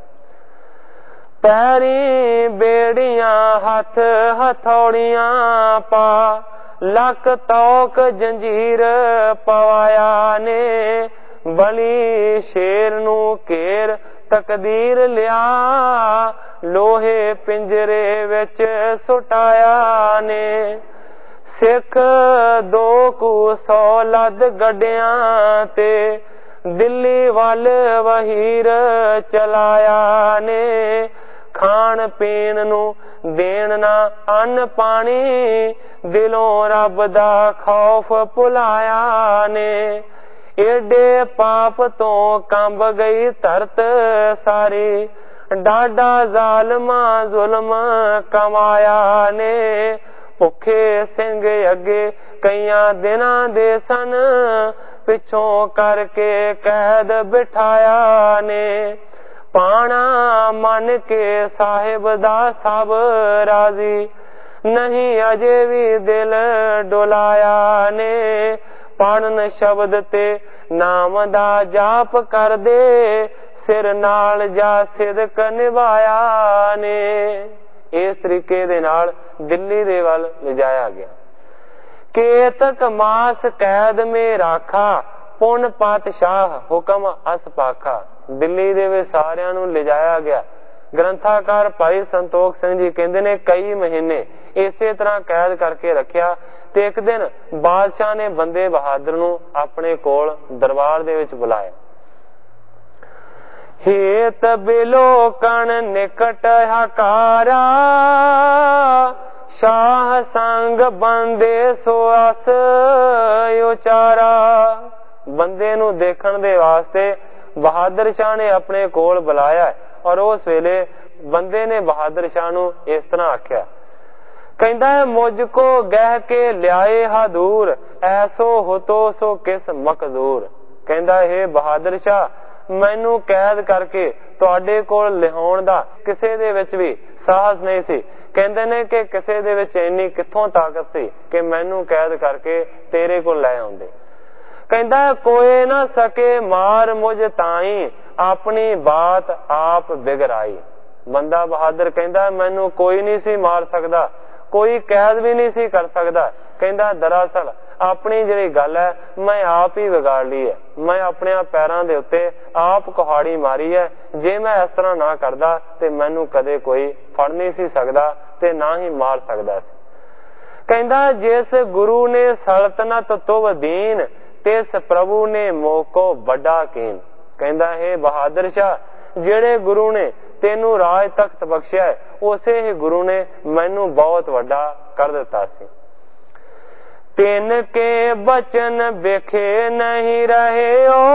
ਪੈਰੀ ਬੇੜੀਆਂ ਹੱਥ ਹਥੌੜੀਆਂ ਪਾ, ਲੱਕ ਤੌਕ ਜੰਜੀਰ ਪਵਾਇਆ ਨੇ। ਬਲੀ ਸ਼ੇਰ ਨੂੰ ਘੇਰ ਤਕਦੀਰ ਲਿਆ, ਲੋਹੇ ਪਿੰਜਰੇ ਵਿੱਚ ਸੁਟਾਇਆ ਨੇ। ਸਿੱਖ ਦੋ ਕੁ ਸੌ ਲੱਦ ਗੱਡਿਆਂ ਤੇ, ਦਿੱਲੀ ਵੱਲ ਵਹੀਰ ਚਲਾਇਆ ਨੇ। ਖਾਣ ਪੀਣ ਨੂੰ ਦੇਣ ਨਾ ਅੰਨ ਪਾਣੀ, ਦਿਲੋਂ ਰੱਬ ਦਾ ਖੌਫ ਭੁਲਾਇਆ ਨੇ। ਏਡੇ ਪਾਪ ਤੋਂ ਕੰਬ ਗਈ ਧਰਤ ਸਾਰੀ, ਡਾਢਾ ਜ਼ਾਲਮਾਂ ਜ਼ੁਲਮ ਕਮਾਇਆ ਨੇ। ਭੁੱਖੇ ਸਿੰਘ ਅੱਗੇ ਕਈਆਂ ਦਿਨਾਂ ਦੇ ਸਨ, ਪਿੱਛੋਂ ਕਰਕੇ ਕੈਦ ਬਿਠਾਇਆ ਨੇ। ਪਾਣਾ ਮੰਨ ਕੇ ਸਾਹਿਬ ਦਾ ਸਭ ਰਾਜ਼ੀ, ਨਹੀਂ ਅਜੇ ਵੀ ਦਿਲ ਡੁਲਾਇਆ ਨੇ। ਪੜਨ ਸ਼ਬਦ ਤੇ ਨਾਮ ਦਾ ਜਾਪ ਕਰਦੇ, ਸਿਰ ਨਾਲ ਜਾ ਸਿਦਕ ਨਿਭਾਇਆ ਨੇ। ਇਸ ਤਰੀਕੇ ਦੇ ਨਾਲ ਦਿੱਲੀ ਦੇ ਵੱਲ ਲਿਜਾਇਆ ਗਿਆ। ਕੇਤਕ ਮਾਸ ਕੈਦ ਮੇ ਰਾਖਾ, ਪੁਨ ਪਾਤਸ਼ਾਹ ਹੁਕਮ ਅਸ ਪਾਖਾ। ਦਿੱਲੀ ਦੇ ਵਿੱਚ ਸਾਰਿਆਂ ਨੂੰ ਲਿਜਾਇਆ ਗਿਆ। ਗ੍ਰੰਥਾਕਾਰ ਭਾਈ ਸੰਤੋਖ ਸਿੰਘ ਜੀ ਕਹਿੰਦੇ ਨੇ ਕਈ ਮਹੀਨੇ ਇਸੇ ਤਰ੍ਹਾਂ ਕੈਦ ਕਰਕੇ ਰੱਖਿਆ ਤੇ ਇੱਕ ਦਿਨ ਬਾਦਸ਼ਾਹ ਨੇ ਬੰਦੇ ਬਹਾਦਰ ਨੂੰ ਆਪਣੇ ਕੋਲ ਦਰਬਾਰ ਦੇ ਵਿੱਚ ਬੁਲਾਇਆ। ਹੇਤ ਬਿਲੋਕਣ ਨਿਕਟ ਹਕਾਰਾ, ਸ਼ਾਹ ਸੰਗ ਬੰਦੇ ਸੋ ਅਸ ਉਚਾਰਾ। ਬੰਦੇ ਨੂੰ ਦੇਖਣ ਦੇ ਵਾਸਤੇ ਬਹਾਦਰ ਸ਼ਾਹ ਨੇ ਆਪਣੇ ਕੋਲ ਬੁਲਾਇਆ ਔਰ ਉਸ ਵੇਲੇ ਬੰਦੇ ਨੇ ਬਹਾਦਰ ਸ਼ਾਹ ਨੂੰ ਇਸ ਤਰ੍ਹਾਂ ਆਖਿਆ, ਕਹਿੰਦਾ ਹੈ ਮੁਝ ਕੋ ਗਹਿ ਕੇ ਲਿਆਏ ਹਾਦੂਰ, ਐਸੋ ਹੋਤੋ ਸੋ ਕਿਸ ਮਕਦੂਰ। ਕਹਿੰਦਾ ਇਹ ਬਹਾਦਰ ਸ਼ਾਹ ਮੈਨੂੰ ਕੈਦ ਕਰਕੇ ਤੁਹਾਡੇ ਕੋਲ ਲਿਆਉਣ ਦਾ ਕਿਸੇ ਦੇ ਵਿੱਚ ਵੀ ਸਾਹਸ ਨਹੀਂ ਸੀ। ਕਹਿੰਦੇ ਨੇ ਕਿ ਕਿਸੇ ਦੇ ਵਿੱਚ ਇੰਨੀ ਕਿੱਥੋਂ ਤਾਕਤ ਸੀ ਕਿ ਮੈਨੂੰ ਕੈਦ ਕਰਕੇ ਤੇਰੇ ਕੋਲ ਲੈ ਆਉਂਦੇ। ਕਹਿੰਦਾ ਕੋਏ ਨਾ ਸਕੇ ਮਾਰ ਮੁਝ ਤਾਈ, ਆਪਣੀ ਬਾਤ ਆਪ ਬਿਗੜਾਈ। ਬੰਦਾ ਬਹਾਦਰ ਕਹਿੰਦਾ ਮੈਨੂੰ ਕੋਈ ਨਹੀਂ ਸੀ ਮਾਰ ਸਕਦਾ, ਕੋਈ ਕੈਦ ਵੀ ਨਹੀਂ ਸੀ ਕਰ ਸਕਦਾ। ਕਹਿੰਦਾ ਦਰਅਸਲ ਆਪਣੀ ਜਿਹੜੀ ਗੱਲ ਹੈ ਮੈਂ ਆਪ ਹੀ ਵਿਗਾੜ ਲਈ ਹੈ, ਮੈਂ ਆਪਣੇ ਪੈਰਾਂ ਦੇ ਉੱਤੇ ਆਪ ਕੁਹਾੜੀ ਮਾਰੀ ਹੈ। ਜੇ ਮੈਂ ਇਸ ਤਰ੍ਹਾਂ ਨਾ ਕਰਦਾ ਤੇ ਮੈਨੂੰ ਕਦੇ ਕੋਈ ਫੜ ਨਹੀਂ ਸੀ ਸਕਦਾ ਤੇ ਨਾ ਹੀ ਮਾਰ ਸਕਦਾ ਸੀ। ਕਹਿੰਦਾ ਜਿਸ ਗੁਰੂ ਨੇ ਸਲਤਨਤ ਤੁਵ ਦੀਨ, ਤਿਸ ਪ੍ਰਭੂ ਨੇ ਮੋਕੋ ਵੱਡਾ ਕੀਨ। ਕਹਿੰਦਾ ਇਹ ਬਹਾਦਰ ਸ਼ਾਹ ਜਿਹੜੇ ਗੁਰੂ ਨੇ ਤੈਨੂੰ ਰਾਜ ਤਖਤ ਬਖਸ਼ਿਆ, ਉਸੇ ਹੀ ਗੁਰੂ ਨੇ ਮੈਨੂੰ ਬਹੁਤ ਵੱਡਾ ਕਰ ਦਿੱਤਾ ਸੀ। ਤਿੰਨ ਕੇ ਬਚਨ ਵੇਖੇ ਨਹੀਂ ਰਹੇ ਓ,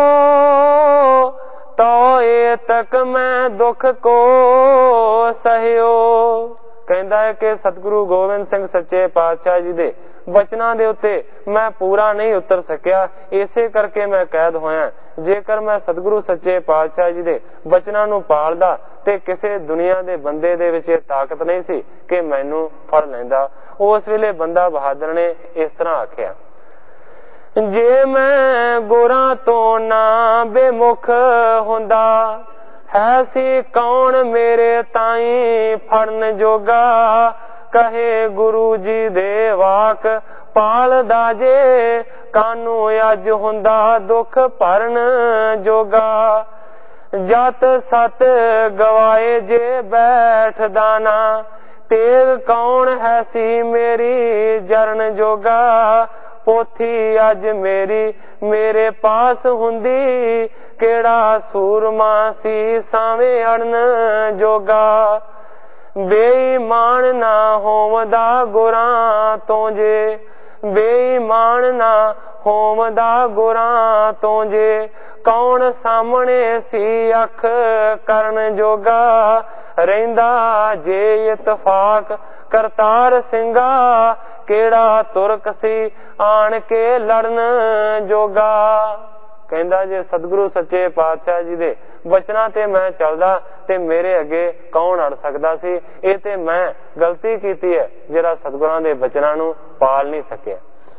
ਤੋ ਏ ਤੱਕ ਮੈਂ ਦੁੱਖ ਕੋ ਸਹਿਓ। ਕਹਿੰਦਾ ਹੈ ਕਿ ਸਤਿਗੁਰੂ ਗੋਬਿੰਦ ਸਿੰਘ ਸੱਚੇ ਪਾਤਸ਼ਾਹ ਜੀ ਦੇ ਬਚਨਾਂ ਦੇ ਉੱਤੇ ਮੈਂ ਪੂਰਾ ਨਹੀਂ ਉਤਰ ਸਕਿਆ, ਇਸੇ ਕਰਕੇ ਮੈਂ ਕੈਦ ਹੋਇਆ। ਜੇਕਰ ਮੈਂ ਸਤਿਗੁਰੂ ਸੱਚੇ ਪਾਤਸ਼ਾਹ ਜੀ ਦੇ ਬਚਨਾਂ ਨੂੰ ਪਾਲਦਾ ਤੇ ਕਿਸੇ ਦੁਨੀਆ ਦੇ ਬੰਦੇ ਦੇ ਵਿੱਚ ਇਹ ਤਾਕਤ ਨਹੀਂ ਸੀ ਕਿ ਮੈਨੂੰ ਫੜ ਲੈਂਦਾ। ਉਸ ਵੇਲੇ ਬੰਦਾ ਬਹਾਦਰ ਨੇ ਇਸ ਤਰ੍ਹਾਂ ਆਖਿਆ, ਜੇ ਮੈਂ ਗੁਰਾਂ ਤੋਂ ਨਾ ਬੇਮੁਖ ਹੁੰਦਾ, ਹੈ ਸੀ ਕੌਣ ਮੇਰੇ ਤਾਈਂ ਫੜਨ ਜੋਗਾ। ਕਹੇ ਗੁਰੂ ਜੀ ਦੇ ਵਾਕ ਪਾਲਦਾ ਜੇ, ਕਾਨੂੰ ਅੱਜ ਹੁੰਦਾ ਦੁੱਖ ਭਰਨ ਜੋਗਾ। ਜਤ ਸਤ ਗਵਾਏ ਜੇ ਬੈਠਦਾ ਨਾ, ਤੇਗ ਕੌਣ ਹੈ ਸੀ ਮੇਰੀ ਜਰਨ ਜੋਗਾ, ਪੋਥੀ ਅੱਜ ਮੇਰੀ ਮੇਰੇ ਪਾਸ ਹੁੰਦੀ, ਕਿਹੜਾ ਸੂਰਮਾ ਸੀ ਸਾਵੇਂ ਅੜਨ ਜੋਗਾ। ਬੇਈਮਾਨ ਨਾ ਹੋਵਦਾ ਗੁਰਾਂ ਤੋਂ ਜੇ, ਬੇਈਮਾਨ ਨਾ ਹੋਵਦਾ ਗੁਰਾਂ ਤੋਂ ਜੇ, ਕੌਣ ਸਾਹਮਣੇ ਸੀ ਅੱਖ ਕਰਨ ਜੋਗਾ। ਰਹਿੰਦਾ ਜੇ ਇਤਫਾਕ ਕਰਤਾਰ ਸਿੰਘਾ, ਕਿਹੜਾ ਤੁਰਕ ਸੀ ਆਣ ਕੇ ਲੜਨ ਜੋਗਾ। ਕਹਿੰਦਾ ਜੇ ਸਤਿਗੁਰੂ ਸੱਚੇ ਪਾਤਸ਼ਾਹ ਜੀ ਦੇ ਬਚਨਾਂ ਤੇ ਮੈਂ ਚੱਲਦਾ ਤੇ ਮੇਰੇ ਅੱਗੇ ਕੌਣ ਅੜ ਸਕਦਾ ਸੀ। ਇਹ ਤੇ ਮੈਂ ਗਲਤੀ ਕੀਤੀ ਹੈ ਜਿਹੜਾ ਸਤਿਗੁਰਾਂ ਦੇ ਬਚਨਾਂ ਨੂੰ ਪਾਲ ਨਹੀਂ ਸਕਿਆ।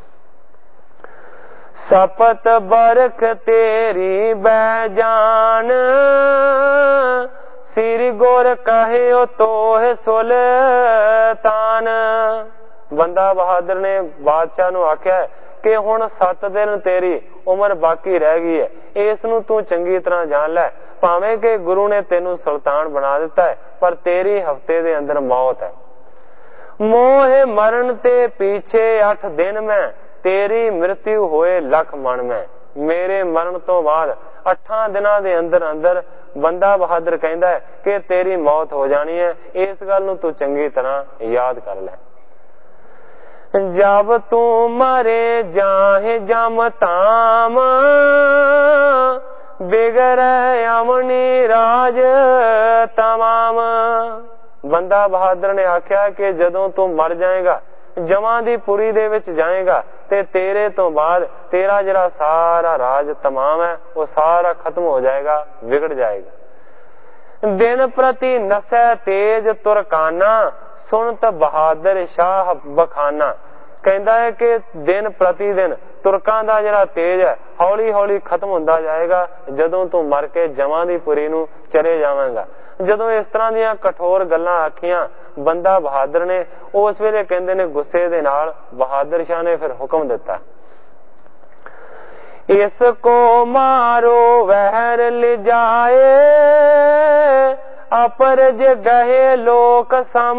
ਸਪਤ ਬਰਖ ਤੇਰੀ ਬੈ ਜਾਨ, ਸ੍ਰੀ ਗੁਰ ਕਹਿਓ ਤੋਹ ਸੁਲਤਾਨ। ਬੰਦਾ ਬਹਾਦਰ ਨੇ ਬਾਦਸ਼ਾਹ ਨੂੰ ਆਖਿਆ ਕਿ ਹੁਣ ਸੱਤ ਦਿਨ ਤੇਰੀ ਉਮਰ ਬਾਕੀ ਰਹਿ ਗਈ ਹੈ, ਇਸ ਨੂੰ ਤੂੰ ਚੰਗੀ ਤਰ੍ਹਾਂ ਜਾਣ ਲੈ। ਭਾਵੇਂ ਕਿ ਗੁਰੂ ਨੇ ਤੈਨੂੰ ਸੁਲਤਾਨ ਬਣਾ ਦਿੱਤਾ ਹੈ, ਪਰ ਤੇਰੀ ਹਫ਼ਤੇ ਦੇ ਅੰਦਰ ਮੌਤ ਹੈ। ਮੋਹ ਮਰਨ ਤੇ ਪਿੱਛੇ ਅੱਠ ਦਿਨ ਮੈਂ, ਤੇਰੀ ਮ੍ਰਿਤਿਉ ਹੋਏ ਲੱਖ ਮਣ ਮੈਂ। ਮੇਰੇ ਮਰਨ ਤੋਂ ਬਾਅਦ ਅੱਠਾਂ ਦਿਨਾਂ ਦੇ ਅੰਦਰ ਅੰਦਰ ਬੰਦਾ ਬਹਾਦਰ ਕਹਿੰਦਾ ਹੈ ਕਿ ਤੇਰੀ ਮੌਤ ਹੋ ਜਾਣੀ ਹੈ। ਇਸ ਗੱਲ ਨੂੰ ਤੂੰ ਚੰਗੀ ਤਰ੍ਹਾਂ ਯਾਦ ਕਰ ਲੈ। ਜਬ ਤੂੰ ਮਰੇ ਜਾਹੇ ਜਮ ਤਾਮ, ਬਿਗੜੈ ਅਮਨੀ ਰਾਜ ਤਮਾਮ। ਬੰਦਾ ਬਹਾਦਰ ਨੇ ਆਖਿਆ ਕਿ ਜਦੋਂ ਤੂੰ ਮਰ ਜਾਏਗਾ, ਜਮਾਂ ਦੀ ਪੁਰੀ ਦੇ ਵਿੱਚ ਜਾਏਗਾ, ਤੇ ਤੇਰੇ ਤੋਂ ਬਾਅਦ ਤੇਰਾ ਜਿਹੜਾ ਸਾਰਾ ਰਾਜ ਤਮਾਮ ਹੈ ਉਹ ਸਾਰਾ ਖਤਮ ਹੋ ਜਾਏਗਾ, ਵਿਗੜ ਜਾਏਗਾ। ਦਿਨ ਪ੍ਰਤੀ ਨਸੈ ਤੇਜ ਤੁਰਕਾਨਾ, ਸੁਣਤ ਬਹਾਦਰ ਸ਼ਾਹ ਬਖਾਨਾ। ਕਹਿੰਦਾ ਹੈ ਕਿ ਦਿਨ ਪ੍ਰਤੀ ਦਿਨ ਤੁਰਕਾਂ ਦਾ ਜਿਹੜਾ ਤੇਜ ਹੈ ਹੌਲੀ ਹੌਲੀ ਖਤਮ ਹੁੰਦਾ ਜਾਏਗਾ ਜਦੋਂ ਤੂੰ ਮਰ ਕੇ ਜਮਾਂ ਦੀ ਪੁਰੀ ਨੂੰ ਚਲੇ ਜਾਵੇਂਗਾ। ਜਦੋਂ ਇਸ ਤਰ੍ਹਾਂ ਦੀਆਂ ਕਠੋਰ ਗੱਲਾਂ ਆਖੀਆਂ ਬੰਦਾ ਬਹਾਦਰ ਨੇ, ਉਸ ਵੇਲੇ ਕਹਿੰਦੇ ਨੇ ਗੁੱਸੇ ਦੇ ਨਾਲ ਬਹਾਦਰ ਸ਼ਾਹ ਨੇ ਫਿਰ ਹੁਕਮ ਦਿੱਤਾ, ਇਸ ਕੋ ਮਾਰੋ ਵਹਿਰ ਲਿਜਾਏ, ਅਪਰਜ ਗਏ ਲੋਕ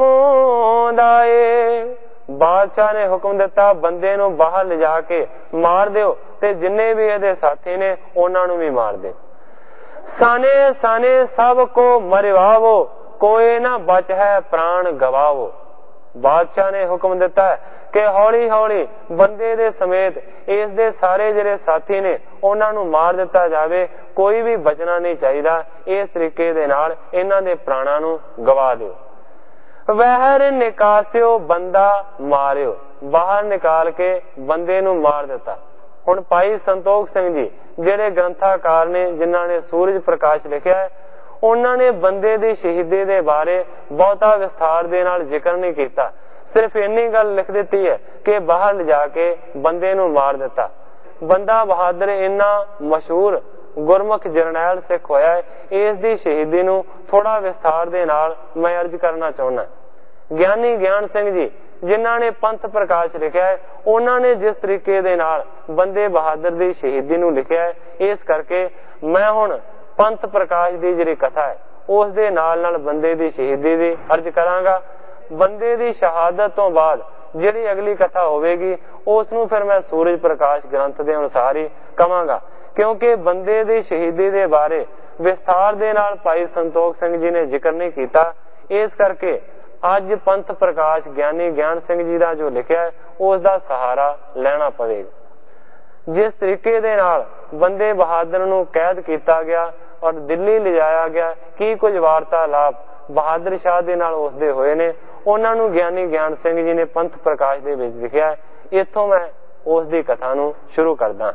ਸਮੁਦਾਏ। ਬਾਦਸ਼ਾਹ ਨੇ ਹੁਕਮ ਦਿੱਤਾ ਬੰਦੇ ਨੂੰ ਬਾਹਰ ਲਿਜਾ ਕੇ ਮਾਰ ਦਿਓ ਤੇ ਜਿੰਨੇ ਵੀ ਇਹਦੇ ਸਾਥੀ ਨੇ ਉਹਨਾਂ ਨੂੰ ਵੀ ਮਾਰ ਦਿਓ। ਸਾਨੇ ਸਾਨੇ ਸਭ ਕੋ ਮਰਵਾਵੋ, ਕੋਈ ਨਾ ਬਚ ਹੈ ਪ੍ਰਾਣ ਗਵਾਵੋ। ਬਾਦਸ਼ਾਹ ਨੇ ਹੁਕਮ ਦਿੱਤਾ ਕਿ ਹੌਲੀ ਹੌਲੀ ਬੰਦੇ ਦੇ ਸਮੇਤ ਇਸ ਦੇ ਸਾਰੇ ਜਿਹੜੇ ਸਾਥੀ ਨੇ ਉਹਨਾਂ ਨੂੰ ਮਾਰ ਦਿੱਤਾ ਜਾਵੇ, ਕੋਈ ਵੀ ਬਚਣਾ ਨਹੀਂ ਚਾਹੀਦਾ। ਇਸ ਤਰੀਕੇ ਦੇ ਨਾਲ ਇਹਨਾਂ ਦੇ ਪ੍ਰਾਣਾਂ ਨੂੰ ਗਵਾ ਦਿਓ। ਵਹਿਰ ਨਿਕਾਸਿਓ ਬੰਦਾ ਮਾਰਿਓ, ਬਾਹਰ ਨਿਕਾਲ ਕੇ ਬੰਦੇ ਨੂੰ ਮਾਰ ਦਿੱਤਾ। ਹੁਣ ਭਾਈ ਸੰਤੋਖ ਸਿੰਘ ਜੀ ਜਿਹੜੇ ਗ੍ਰੰਥਾਕਾਰ ਨੇ, ਜਿਨ੍ਹਾਂ ਨੇ ਸੂਰਜ ਪ੍ਰਕਾਸ਼ ਲਿਖਿਆ ਹੈ, ਉਹਨਾਂ ਨੇ ਬੰਦੇ ਦੀ ਸ਼ਹੀਦੀ ਦੇ ਬਾਰੇ ਬਹੁਤਾ ਵਿਸਥਾਰ ਦੇ ਨਾਲ ਜ਼ਿਕਰ ਨਹੀਂ ਕੀਤਾ। ਸਿਰਫ ਇੰਨੀ ਗੱਲ ਲਿਖ ਦਿੱਤੀ ਹੈ ਕਿ ਬਾਹਰ ਲਿਜਾ ਕੇ ਬੰਦੇ ਨੂੰ ਮਾਰ ਦਿੱਤਾ। ਬੰਦਾ ਬਹਾਦਰ ਇੰਨਾ ਮਸ਼ਹੂਰ ਗੁਰਮੁਖ ਜਰਨੈਲ ਸਿੱਖ ਹੋਇਆ ਹੈ, ਇਸ ਦੀ ਸ਼ਹੀਦੀ ਨੂੰ ਥੋੜਾ ਵਿਸਥਾਰ ਦੇ ਨਾਲ ਮੈਂ ਅਰਜ਼ ਕਰਨਾ ਚਾਹੁੰਦਾ। ਗਿਆਨੀ ਗਿਆਨ ਸਿੰਘ ਜੀ ਜਿਨ੍ਹਾਂ ਨੇ ਪੰਥ ਪ੍ਰਕਾਸ਼ ਲਿਖਿਆ ਹੈ, ਉਹਨਾਂ ਨੇ ਜਿਸ ਤਰੀਕੇ ਦੇ ਨਾਲ ਬੰਦੇ ਬਹਾਦਰ ਦੀ ਸ਼ਹੀਦੀ ਨੂੰ ਲਿਖਿਆ ਹੈ, ਇਸ ਕਰਕੇ ਮੈਂ ਹੁਣ ਪੰਥ ਪ੍ਰਕਾਸ਼ ਦੀ ਜਿਹੜੀ ਕਥਾ ਹੈ ਉਸ ਦੇ ਨਾਲ ਨਾਲ ਬੰਦੇ ਦੀ ਸ਼ਹੀਦੀ ਦੀ ਅਰਜ਼ ਕਰਾਂਗਾ। ਬੰਦੇ ਦੀ ਸ਼ਹਾਦਤ ਤੋਂ ਬਾਅਦ ਜਿਹੜੀ ਅਗਲੀ ਕਥਾ ਹੋਵੇਗੀ ਉਸ ਨੂੰ ਫਿਰ ਮੈਂ ਸੂਰਜ ਪ੍ਰਕਾਸ਼ ਗ੍ਰੰਥ ਦੇ ਅਨੁਸਾਰ ਹੀ ਕਵਾਂਗਾ, ਕਿਉਂਕਿ ਬੰਦੇ ਦੀ ਸ਼ਹੀਦੀ ਦੇ ਬਾਰੇ ਵਿਸਥਾਰ ਦੇ ਨਾਲ ਭਾਈ ਸੰਤੋਖ ਸਿੰਘ ਜੀ ਨੇ ਜ਼ਿਕਰ ਨਹੀਂ ਕੀਤਾ। ਇਸ ਕਰਕੇ ਅੱਜ ਪੰਥ ਪ੍ਰਕਾਸ਼ ਗਿਆਨੀ ਗਿਆਨ ਸਿੰਘ ਜੀ ਦਾ ਜੋ ਲਿਖਿਆ ਉਸ ਦਾ ਸਹਾਰਾ ਲੈਣਾ ਪਵੇਗਾ। ਜਿਸ ਤਰੀਕੇ ਦੇ ਨਾਲ ਬੰਦੇ ਬਹਾਦਰ ਨੂੰ ਕੈਦ ਕੀਤਾ ਗਿਆ ਔਰ ਦਿੱਲੀ ਲਿਜਾਇਆ ਗਿਆ, ਕੀ ਕੁਝ ਵਾਰਤਾਲਾਪ ਬਹਾਦਰ ਸ਼ਾਹ ਦੇ ਨਾਲ ਉਸਦੇ ਹੋਏ ਨੇ, ਉਹਨਾਂ ਨੂੰ ਗਿਆਨੀ ਗਿਆਨ ਸਿੰਘ ਜੀ ਨੇ ਪੰਥ ਪ੍ਰਕਾਸ਼ ਦੇ ਵਿੱਚ ਲਿਖਿਆ। ਇੱਥੋਂ ਮੈਂ ਉਸ ਦੀ ਕਥਾ ਨੂੰ ਸ਼ੁਰੂ ਕਰਦਾ।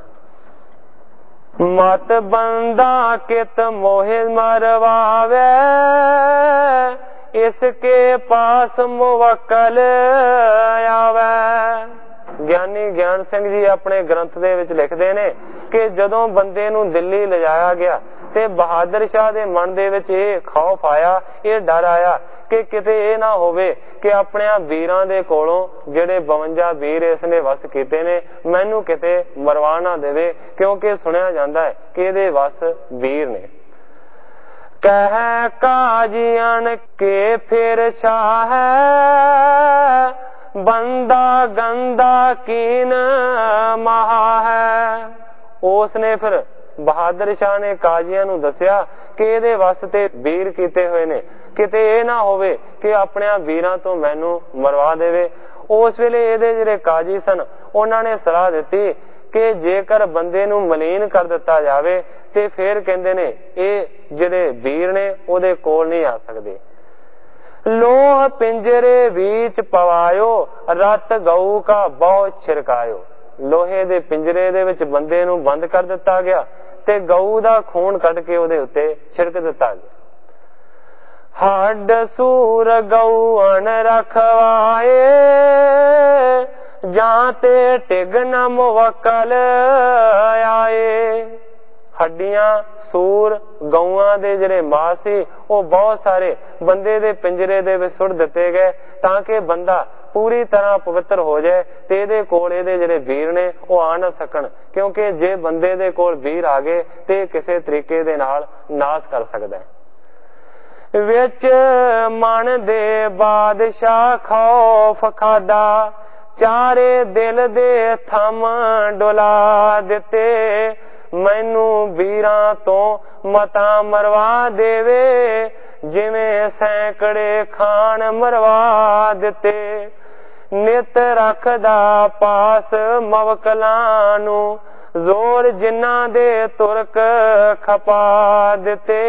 ਮਤ ਬੰਦਾ ਕਿਤ ਮੋਹਿ ਮਰਵਾਵੇ, ਇਸਕੇ ਪਾਸ ਮੁਵੱਕਲ ਆਵੇ। ਗਿਆਨੀ ਗਿਆਨ ਸਿੰਘ ਜੀ ਆਪਣੇ ਗ੍ਰੰਥ ਦੇ ਵਿੱਚ ਲਿਖਦੇ ਨੇ ਕਿ ਜਦੋਂ ਬੰਦੇ ਨੂੰ ਦਿੱਲੀ ਲਿਜਾਇਆ ਗਿਆ ਤੇ ਬਹਾਦਰ ਸ਼ਾਹ ਦੇ ਮਨ ਦੇ ਵਿੱਚ ਇਹ ਖੌਫ ਆਇਆ, ਇਹ ਡਰ ਆਇਆ ਕਿ ਕਿਤੇ ਇਹ ਨਾ ਹੋਵੇ ਕਿ ਆਪਣਿਆਂ ਵੀਰਾਂ ਦੇ ਕੋਲੋਂ ਜਿਹੜੇ ਬਵੰਜਾ ਵੀਰ ਇਸ ਨੇ ਵਸ ਕੀਤੇ ਨੇ, ਮੈਨੂੰ ਕਿਤੇ ਮਰਵਾ ਨਾ ਦੇਵੇ, ਕਿਉਂਕਿ ਸੁਣਿਆ ਜਾਂਦਾ ਹੈ ਕਿ ਇਹਦੇ ਵਸ ਵੀਰ ਨੇ। ਕਹਿ ਕਾਜੀਆਂ ਕੇ ਫਿਰ ਸ਼ਾਹ ਬੰਦਾ ਗੰਦਾ ਕੀਨ ਮਹਾ ਹੈ। ਉਸ ਨੇ ਫਿਰ ਬਹਾਦਰ ਸ਼ਾਹ ਨੇ ਕਾਜ਼ੀਆਂ ਨੂੰ ਦੱਸਿਆ ਕਿ ਇਹਦੇ ਵਾਸਤੇ ਵੀਰ ਕੀਤੇ ਹੋਏ ਨੇ, ਕਿਤੇ ਇਹ ਨਾ ਹੋਵੇ ਕਿ ਆਪਣੇ ਵੀਰਾਂ ਤੋਂ ਮੈਨੂੰ ਮਰਵਾ ਦੇਵੇ। ਉਸ ਵੇਲੇ ਇਹਦੇ ਜਿਹੜੇ ਕਾਜ਼ੀ ਸਨ ਉਹਨਾਂ ਨੇ ਸਲਾਹ ਦਿੱਤੀ ਕਿ ਜੇਕਰ ਬੰਦੇ ਨੂੰ ਮਲੀਨ ਕਰ ਦਿੱਤਾ ਜਾਵੇ ਤੇ ਫਿਰ ਕਹਿੰਦੇ ਨੇ ਇਹ ਜਿਹੜੇ ਵੀਰ ਨੇ ਉਹਦੇ ਕੋਲ ਨਹੀਂ ਆ ਸਕਦੇ। ਲੋਹ ਪਿੰਜਰੇ ਵਿੱਚ ਪਵਾਇਓ ਰਤ ਗਊ ਕਾ ਬਹੁਤ ਛਿੜਕਾਇਓ। ਲੋਹੇ ਦੇ ਪਿੰਜਰੇ ਦੇ ਵਿੱਚ ਬੰਦੇ ਨੂੰ ਬੰਦ ਕਰ ਦਿੱਤਾ ਗਿਆ ਤੇ ਗਊ ਦਾ ਖੂਨ ਕੱਢ ਕੇ ਉਹਦੇ ਉੱਤੇ ਛਿੜਕ ਦਿੱਤਾ ਗਿਆ। ਹੱਡ ਸੂਰ ਗਊ ਅਣ ਰਖਵਾਏ ਜਾਂ ਤੇ ਟਿਗ ਨ ਮੁਵੱਕਲ ਆਏ। ਹੱਡੀਆਂ ਸੂਰ ਗਊਆਂ ਦੇ ਜਿਹੜੇ ਮਾਸ ਸੀ ਉਹ ਬਹੁਤ ਸਾਰੇ ਬੰਦੇ ਦੇ ਪਿੰਜਰੇ ਦੇ ਵਿੱਚ ਸੁੱਟ ਦਿੱਤੇ ਗਏ ਤਾਂ ਕਿ ਬੰਦਾ ਪੂਰੀ ਤਰ੍ਹਾਂ ਪਵਿੱਤਰ ਹੋ ਜਾਏ ਤੇ ਇਹਦੇ ਕੋਲ ਇਹਦੇ ਜਿਹੜੇ ਵੀਰ ਨੇ ਉਹ ਆ ਨਾ ਸਕਣ, ਕਿਉਂਕਿ ਜੇ ਬੰਦੇ ਦੇ ਕੋਲ ਵੀਰ ਆ ਗਏ ਤੇ ਕਿਸੇ ਤਰੀਕੇ ਦੇ ਨਾਲ ਨਾਸ਼ ਕਰ ਸਕਦਾ ਹੈ। ਵਿੱਚ ਮਨ ਦੇ ਬਾਦਸ਼ਾਹ ਖੌਫ ਖਾਦਾ ਚਾਰੇ ਦਿਲ ਦੇ ਥੰਮ ਡੁਲਾ ਦਿੱਤੇ। ਮੈਨੂੰ ਵੀਰਾਂ ਤੋਂ ਮਤਾ ਮਰਵਾ ਦੇਵੇ ਜਿਵੇਂ ਸੈਂਕੜੇ ਖਾਨ ਮਰਵਾ ਦਿੱਤੇ। ਨਿਤ ਰੱਖਦਾ ਪਾਸ ਮਵਕਲਾਂ ਨੂੰ ਜ਼ੋਰ ਜਿਨ੍ਹਾਂ ਦੇ ਤੁਰਕ ਖਪਾ ਦਿੱਤੇ।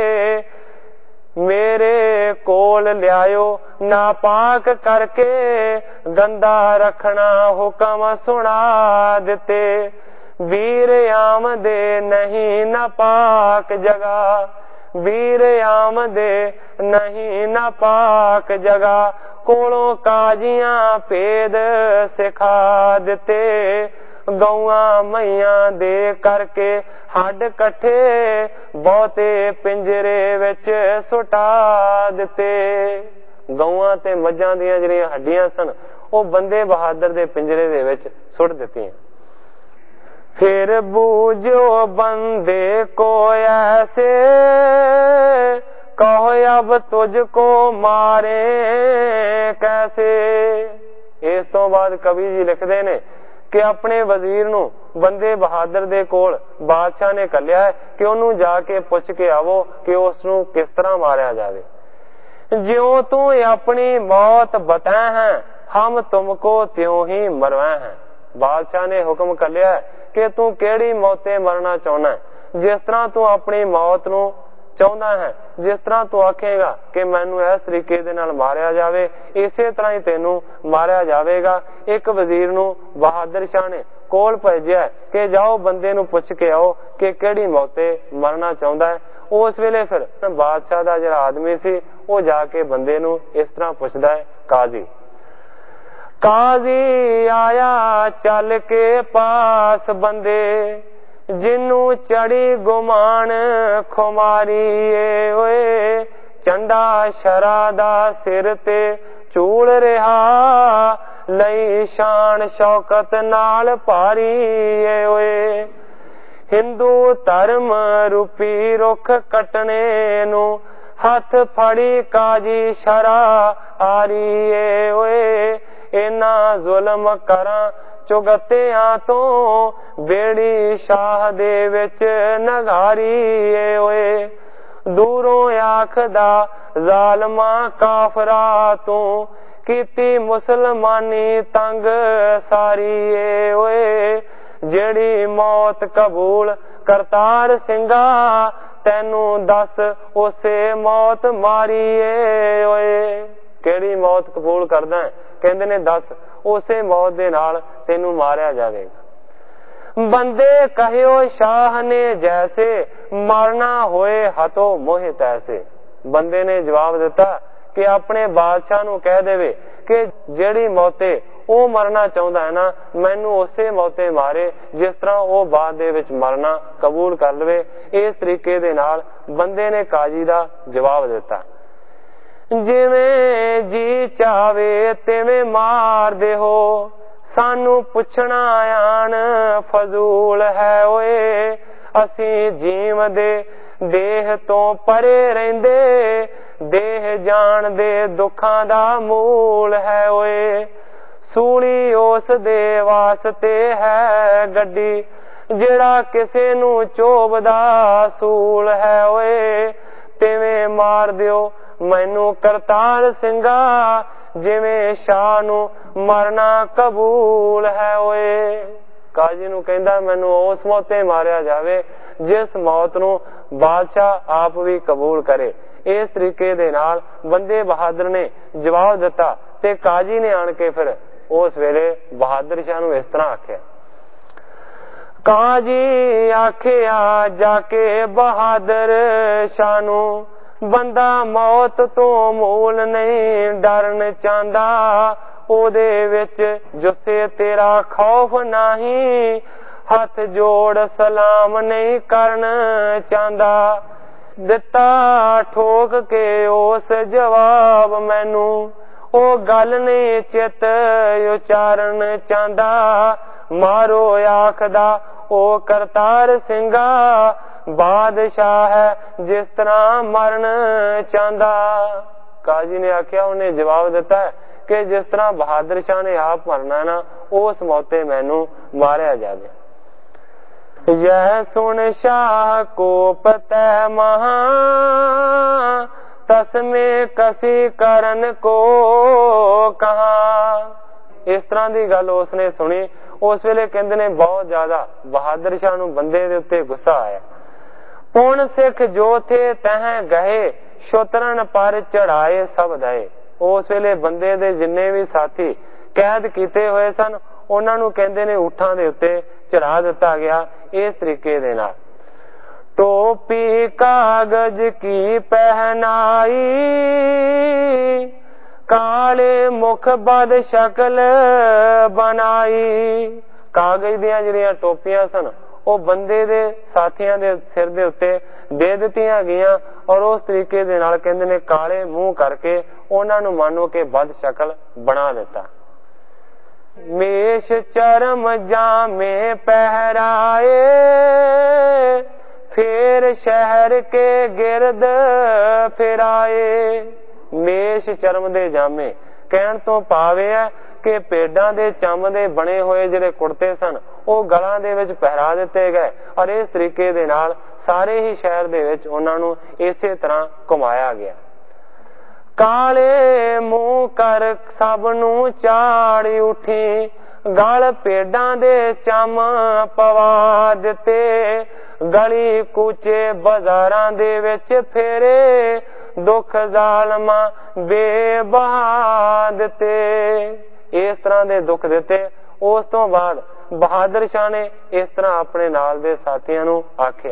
ਮੇਰੇ ਕੋਲ ਲਿਆਇਓ ਨਾਪਾਕ ਕਰਕੇ ਗੰਦਾ ਰੱਖਣਾ ਹੁਕਮ ਸੁਣਾ ਦਿੱਤੇ। ਵੀਰ ਆਮਦੇ ਨਹੀਂ ਨਾਪਾਕ ਜਗਾ, ਵੀਰ ਆਮਦੇ ਨਹੀਂ ਨਾਪਾਕ ਜਗਾ। ਕੋਲੋਂ ਕਾਜ਼ੀਆਂ ਭੇਦ ਸਿਖਾ ਦਿੱਤੇ। ਗਊਆਂ ਮਈਆਂ ਦੇ ਕਰਕੇ ਹੱਡ ਇਕੱਠੇ ਬਹੁਤੇ ਪਿੰਜਰੇ ਵਿੱਚ ਸੁਟਾ ਦਿੱਤੇ। ਗਊਆਂ ਤੇ ਮੱਝਾਂ ਦੀਆਂ ਜਿਹੜੀਆਂ ਹੱਡੀਆਂ ਸਨ ਉਹ ਬੰਦੇ ਬਹਾਦਰ ਦੇ ਪਿੰਜਰੇ ਦੇ ਵਿੱਚ ਸੁੱਟ ਦਿੱਤੀਆਂ। ਫਿਰ ਬੂਝੋ ਬੰਦੇ ਕੋ ਐਸੇ ਕਹੋ ਅਬ ਤੁਝ ਕੋ ਮਾਰੇ ਕੈਸੇ। ਇਸ ਤੋਂ ਬਾਅਦ ਕਵੀ ਜੀ ਲਿਖਦੇ ਨੇ ਕਿ ਆਪਣੇ ਵਜ਼ੀਰ ਨੂੰ ਬੰਦੇ ਬਹਾਦਰ ਦੇ ਕੋਲ ਬਾਦਸ਼ਾਹ ਨੇ ਘੱਲਿਆ ਹੈ ਕਿ ਉਹਨੂੰ ਜਾ ਕੇ ਪੁੱਛ ਕੇ ਆਵੋ ਕਿ ਉਸ ਨੂੰ ਕਿਸ ਤਰ੍ਹਾਂ ਮਾਰਿਆ ਜਾਵੇ। ਜਿਉਂ ਤੂੰ ਆਪਣੀ ਮੌਤ ਬਤਾ ਹੈ ਹਮ ਤੁਮਕੋ ਤਿਉਂ ਹੀ ਮਰਵਾ ਹੈ। ਬਾਦਸ਼ਾਹ ਨੇ ਹੁਕਮ ਘੱਲਿਆ ਕਿ ਤੂੰ ਕਿਹੜੀ ਮੌਤੇ ਮਰਨਾ ਚਾਹੁੰਦਾ ਹੈ, ਜਿਸ ਤਰ੍ਹਾਂ ਤੂੰ ਆਪਣੀ ਮੌਤ ਨੂੰ ਚਾਹੁੰਦਾ ਹੈ, ਜਿਸ ਤਰ੍ਹਾਂ ਤੂੰ ਆਖੇਗਾ ਕਿ ਮੈਨੂੰ ਇਸ ਤਰੀਕੇ ਦੇ ਨਾਲ ਮਾਰਿਆ ਜਾਵੇ ਇਸੇ ਤਰ੍ਹਾਂ ਹੀ ਤੈਨੂੰ ਮਾਰਿਆ ਜਾਵੇਗਾ। ਇੱਕ ਵਜ਼ੀਰ ਨੂੰ ਬਹਾਦਰ ਸ਼ਾਹ ਨੇ ਕੋਲ ਭੇਜਿਆ ਕਿ ਜਾਓ ਬੰਦੇ ਨੂੰ ਪੁੱਛ ਕੇ ਆਓ ਕਿ ਕਿਹੜੀ ਮੌਤੇ ਮਰਨਾ ਚਾਹੁੰਦਾ ਹੈ। ਉਸ ਵੇਲੇ ਫਿਰ ਬਾਦਸ਼ਾਹ ਦਾ ਜਿਹੜਾ ਆਦਮੀ ਸੀ ਉਹ ਜਾ ਕੇ ਬੰਦੇ ਨੂੰ ਇਸ ਤਰ੍ਹਾਂ ਪੁੱਛਦਾ ਹੈ। ਕਾਜ਼ੀ ਕਾਜ਼ੀ ਆਇਆ ਚੱਲ ਕੇ ਪਾਸ ਬੰਦੇ ਜਿਹਨੂੰ ਚੜੀ ਗੁਮਾਨ ਖੁਮਾਰੀ ਏ ਓਏ। ਚੰਡਾ ਸ਼ਰਾ ਦਾ ਸਿਰ ਤੇ ਝੂਲ ਰਿਹਾ ਲਈ ਸ਼ਾਨ ਸ਼ੌਕਤ ਨਾਲ ਭਾਰੀ ਏ ਓਏ। ਹਿੰਦੂ ਧਰਮ ਰੂਪੀ ਰੁੱਖ ਕੱਟਣੇ ਨੂੰ ਹੱਥ ਫੜੀ ਕਾਜੀ ਸ਼ਰਾ ਆਰੀ ਏ ਓਏ। ਇਹਨਾਂ ਜ਼ੁਲਮ ਕਰਾਂ ਚੁਗਤਿਆਂ ਤੋਂ ਬੇੜੀ ਸ਼ਾਹ ਦੇ ਵਿੱਚ ਨਗਾਰੀ ਏ ਓਏ। ਦੂਰੋਂ ਆਖਦਾ ਜ਼ਾਲਮਾਂ ਕਾਫਰਾਂ ਤੋਂ ਕੀਤੀ ਮੁਸਲਮਾਨੀ ਤੰਗ ਸਾਰੀ ਏ ਓਏ। ਜਿਹੜੀ ਮੌਤ ਕਬੂਲ ਕਰਤਾਰ ਸਿੰਘਾ ਤੈਨੂੰ ਦੱਸ ਉਸੇ ਮੌਤ ਮਾਰੀ ਏ ਓਏ। ਕਿਹੜੀ ਮੌਤ ਕਬੂਲ ਕਰਦਾ ਹੈ? ਕਹਿੰਦੇ ਨੇ ਦੱਸ ਉਸੇ ਮੌਤ ਦੇ ਨਾਲ ਤੈਨੂੰ ਮਾਰਿਆ ਜਾਵੇਗਾ। ਬੰਦੇ ਕਹਿਓ ਸ਼ਾਹ ਨੇ ਜੈਸੇ ਮਰਨਾ ਹੋਏ ਹਤੋ ਮੋਹਿ ਤੈਸੇ। ਬੰਦੇ ਨੇ ਜਵਾਬ ਦਿੱਤਾ ਕਿ ਆਪਣੇ ਬਾਦਸ਼ਾਹ ਨੂੰ ਕਹਿ ਦੇਵੇ ਕਿ ਜਿਹੜੀ ਮੌਤੇ ਉਹ ਮਰਨਾ ਚਾਹੁੰਦਾ ਹੈ ਨਾ ਮੈਨੂੰ ਉਸੇ ਮੌਤੇ ਮਾਰੇ ਜਿਸ ਤਰ੍ਹਾਂ ਉਹ ਬਾਅਦ ਦੇ ਵਿੱਚ ਮਰਨਾ ਕਬੂਲ ਕਰ ਲਵੇ। ਇਸ ਤਰੀਕੇ ਦੇ ਨਾਲ ਬੰਦੇ ਨੇ ਕਾਜ਼ੀ ਦਾ ਜਵਾਬ ਦਿੱਤਾ। ਜਿਵੇਂ ਜੀ ਚਾਵੇ ਤਿਵੇਂ ਮਾਰਦੇ ਹੋ ਸਾਨੂੰ ਪੁੱਛਣਾ ਆਣ ਫਜ਼ੂਲ ਹੈ ਓਏ। ਅਸੀਂ ਜੀਵ ਦੇ ਦੇਹ ਤੋਂ ਪਰੇ ਰਹਿੰਦੇ ਦੇਹ ਜਾਣ ਦੇ ਦੁੱਖਾਂ ਦਾ ਮੂਲ ਹੈ ਓਏ। ਸੂਲੀ ਉਸ ਦੇ ਵਾਸਤੇ ਹੈ ਗੱਡੀ, ਜਿਹੜਾ ਕਿਸੇ ਨੂੰ ਚੋਬਦਾ ਸੂਲ ਹੈ ਓਏ। ਤਿਵੇਂ ਮਾਰ ਦਿਓ ਮੈਨੂੰ ਕਰਤਾਰ ਸਿੰਘਾ, ਜਿਵੇਂ ਸ਼ਾਹ ਨੂੰ ਮਰਨਾ ਕਬੂਲ ਹੈ ਓਏ। ਕਾਜੀ ਨੂੰ ਕਹਿੰਦਾ ਮੈਨੂੰ ਉਸ ਮੌਤ ਤੇ ਮਾਰਿਆ ਜਾਵੇ ਜਿਸ ਮੌਤ ਨੂੰ ਬਾਦਸ਼ਾਹ ਆਪ ਵੀ ਕਬੂਲ ਕਰੇ। ਇਸ ਤਰੀਕੇ ਦੇ ਨਾਲ ਬੰਦੇ ਬਹਾਦਰ ਨੇ ਜਵਾਬ ਦਿੱਤਾ ਤੇ ਕਾਜੀ ਨੇ ਆਣ ਕੇ ਫਿਰ ਉਸ ਵੇਲੇ ਬਹਾਦਰ ਸ਼ਾਹ ਨੂੰ ਇਸ ਤਰ੍ਹਾਂ ਆਖਿਆ। ਕਾਜੀ ਆਖਿਆ ਜਾ ਕੇ ਬਹਾਦਰ ਸ਼ਾਹ ਨੂੰ, ਬੰਦਾ ਮੌਤ ਤੋਂ ਮੂਲ ਨਹੀਂ ਡਰਨ ਚਾਹੁੰਦਾ, ਉਹਦੇ ਵਿੱਚ ਜੁਸੇ ਤੇਰਾ ਖੌਫ ਨਹੀਂ, ਹੱਥ ਜੋੜ ਸਲਾਮ ਨਹੀਂ ਕਰਨ ਚਾਹੁੰਦਾ। ਦਿੱਤਾ ਠੋਕ ਕੇ ਉਸ ਜਵਾਬ ਮੈਨੂੰ, ਉਹ ਗੱਲ ਨਹੀਂ ਚਿੱਤ ਉਚਾਰਨ ਚਾਹੁੰਦਾ। ਮਾਰੋ ਆਖਦਾ ਉਹ ਕਰਤਾਰ ਸਿੰਘਾ, ਬਾਦਸ਼ਾਹ ਹੈ ਜਿਸ ਤਰ੍ਹਾਂ ਮਰਨ ਚਾਹੁੰਦਾ। ਕਾਜੀ ਨੇ ਆਖਿਆ, ਉਹਨੇ ਜਵਾਬ ਦਿੱਤਾ ਕਿ ਜਿਸ ਤਰ੍ਹਾਂ ਬਹਾਦਰ ਸ਼ਾਹ ਨੇ ਆਪ ਮਰਨਾ ਨਾ, ਉਸ ਮੌਤੇ ਮੈਨੂੰ ਮਾਰਿਆ ਜਾਵੇ। यह सुन शाह को पतै महा, तस्मे कसी करन को कहा। ਇਸ ਤਰ੍ਹਾਂ ਦੀ ਗੱਲ ਉਸਨੇ ਸੁਣੀ। ਉਸ ਵੇਲੇ ਕਹਿੰਦੇ ਨੇ ਬਹੁਤ ਜ਼ਿਆਦਾ ਬਹਾਦਰ ਸ਼ਾਹ ਨੂੰ ਬੰਦੇ ਦੇ ਉੱਤੇ ਗੁੱਸਾ ਆਇਆ। ਪੁਣ ਸਿੱਖ ਜੋ ਥੇ ਤਹ ਗਏ, ਸ਼ੁਤਰਨ ਪਰ ਚੜਾਏ ਸਭ ਦਏ। ਉਸ ਵੇਲੇ ਬੰਦੇ ਦੇ ਜਿੰਨੇ ਵੀ ਸਾਥੀ ਕੈਦ ਕੀਤੇ ਹੋਏ ਸਨ, ਉਹਨਾਂ ਨੂੰ ਕਹਿੰਦੇ ਨੇ ਊਠਾਂ ਦੇ ਉੱਤੇ ਚੜਾ ਦਿੱਤਾ ਗਿਆ। ਇਸ ਤਰੀਕੇ ਦੇ ਨਾਲ ਟੋਪੀ ਕਾਗਜ਼ ਕੀ ਪਹਿਨਾਈ, ਕਾਲੇ ਮੁਖ ਬਦ ਸ਼ਕਲ ਬਣਾਈ। ਕਾਗਜ਼ ਦੀਆਂ ਜਿਹੜੀਆਂ ਟੋਪੀਆਂ ਸਨ ਉਹ ਬੰਦੇ ਦੇ ਸਾਥੀਆਂ ਦੇ ਸਿਰ ਦੇ ਉੱਤੇ ਦੇ ਦਿੱਤੀਆਂ ਗਈਆਂ ਔਰ ਉਸ ਤਰੀਕੇ ਦੇ ਨਾਲ ਕਹਿੰਦੇ ਨੇ ਕਾਲੇ ਮੂੰਹ ਕਰਕੇ ਉਹਨਾਂ ਨੂੰ ਮਾਨੋ ਕਿ ਬਦ ਸ਼ਕਲ ਬਣਾ ਦਿੱਤਾ। ਮੇਸ਼ ਚਰਮ ਜਾਮੇ ਪਹਿਰਾਏ, ਫੇਰ ਸ਼ਹਿਰ ਕੇ ਗਿਰਦ ਫਿਰਾਏ। ਮੇਸ਼ ਚਰਮ ਦੇ ਜਾਮੇ ਕਹਿਣ ਤੋਂ ਭਾਵ ਹੈ ਕਿ ਭੇਡਾਂ ਦੇ ਚੰਮ ਦੇ ਬਣੇ ਹੋਏ ਜਿਹੜੇ ਕੁੜਤੇ ਸਨ ਉਹ ਗਲਾਂ ਦੇ ਵਿੱਚ ਪਹਿਰਾ ਦਿੱਤੇ ਗਏ ਔਰ ਇਸ ਤਰੀਕੇ ਦੇ ਨਾਲ ਸਾਰੇ ਹੀ ਸ਼ਹਿਰ ਦੇ ਵਿੱਚ ਉਹਨਾਂ ਨੂੰ ਇਸੇ ਤਰ੍ਹਾਂ ਘੁਮਾਇਆ ਗਿਆ। ਕਾਲੇ ਮੂੰਹ ਕਰ ਸਭ ਨੂੰ ਚਾੜੀ ਉੱਠੀ, ਗਲ ਭੇਡਾਂ ਦੇ ਚੰਮ ਪਵਾ ਦਿੱਤੇ। ਗਲੀ ਕੂਚੇ ਬਾਜ਼ਾਰਾਂ ਦੇ ਵਿੱਚ ਫੇਰੇ, ਦੁੱਖ ਜ਼ਾਲਮਾਂ ਬੇਬਹਾ ਦਿੱਤੇ। ਇਸ ਤਰ੍ਹਾਂ ਦੇ ਦੁੱਖ ਦਿੱਤੇ। ਉਸ ਤੋਂ ਬਾਅਦ ਬਹਾਦਰ ਸ਼ਾਹ ਨੇ ਇਸ ਤਰ੍ਹਾਂ ਆਪਣੇ ਨਾਲ ਦੇ ਸਾਥੀਆਂ ਨੂੰ ਆਖਿਆ।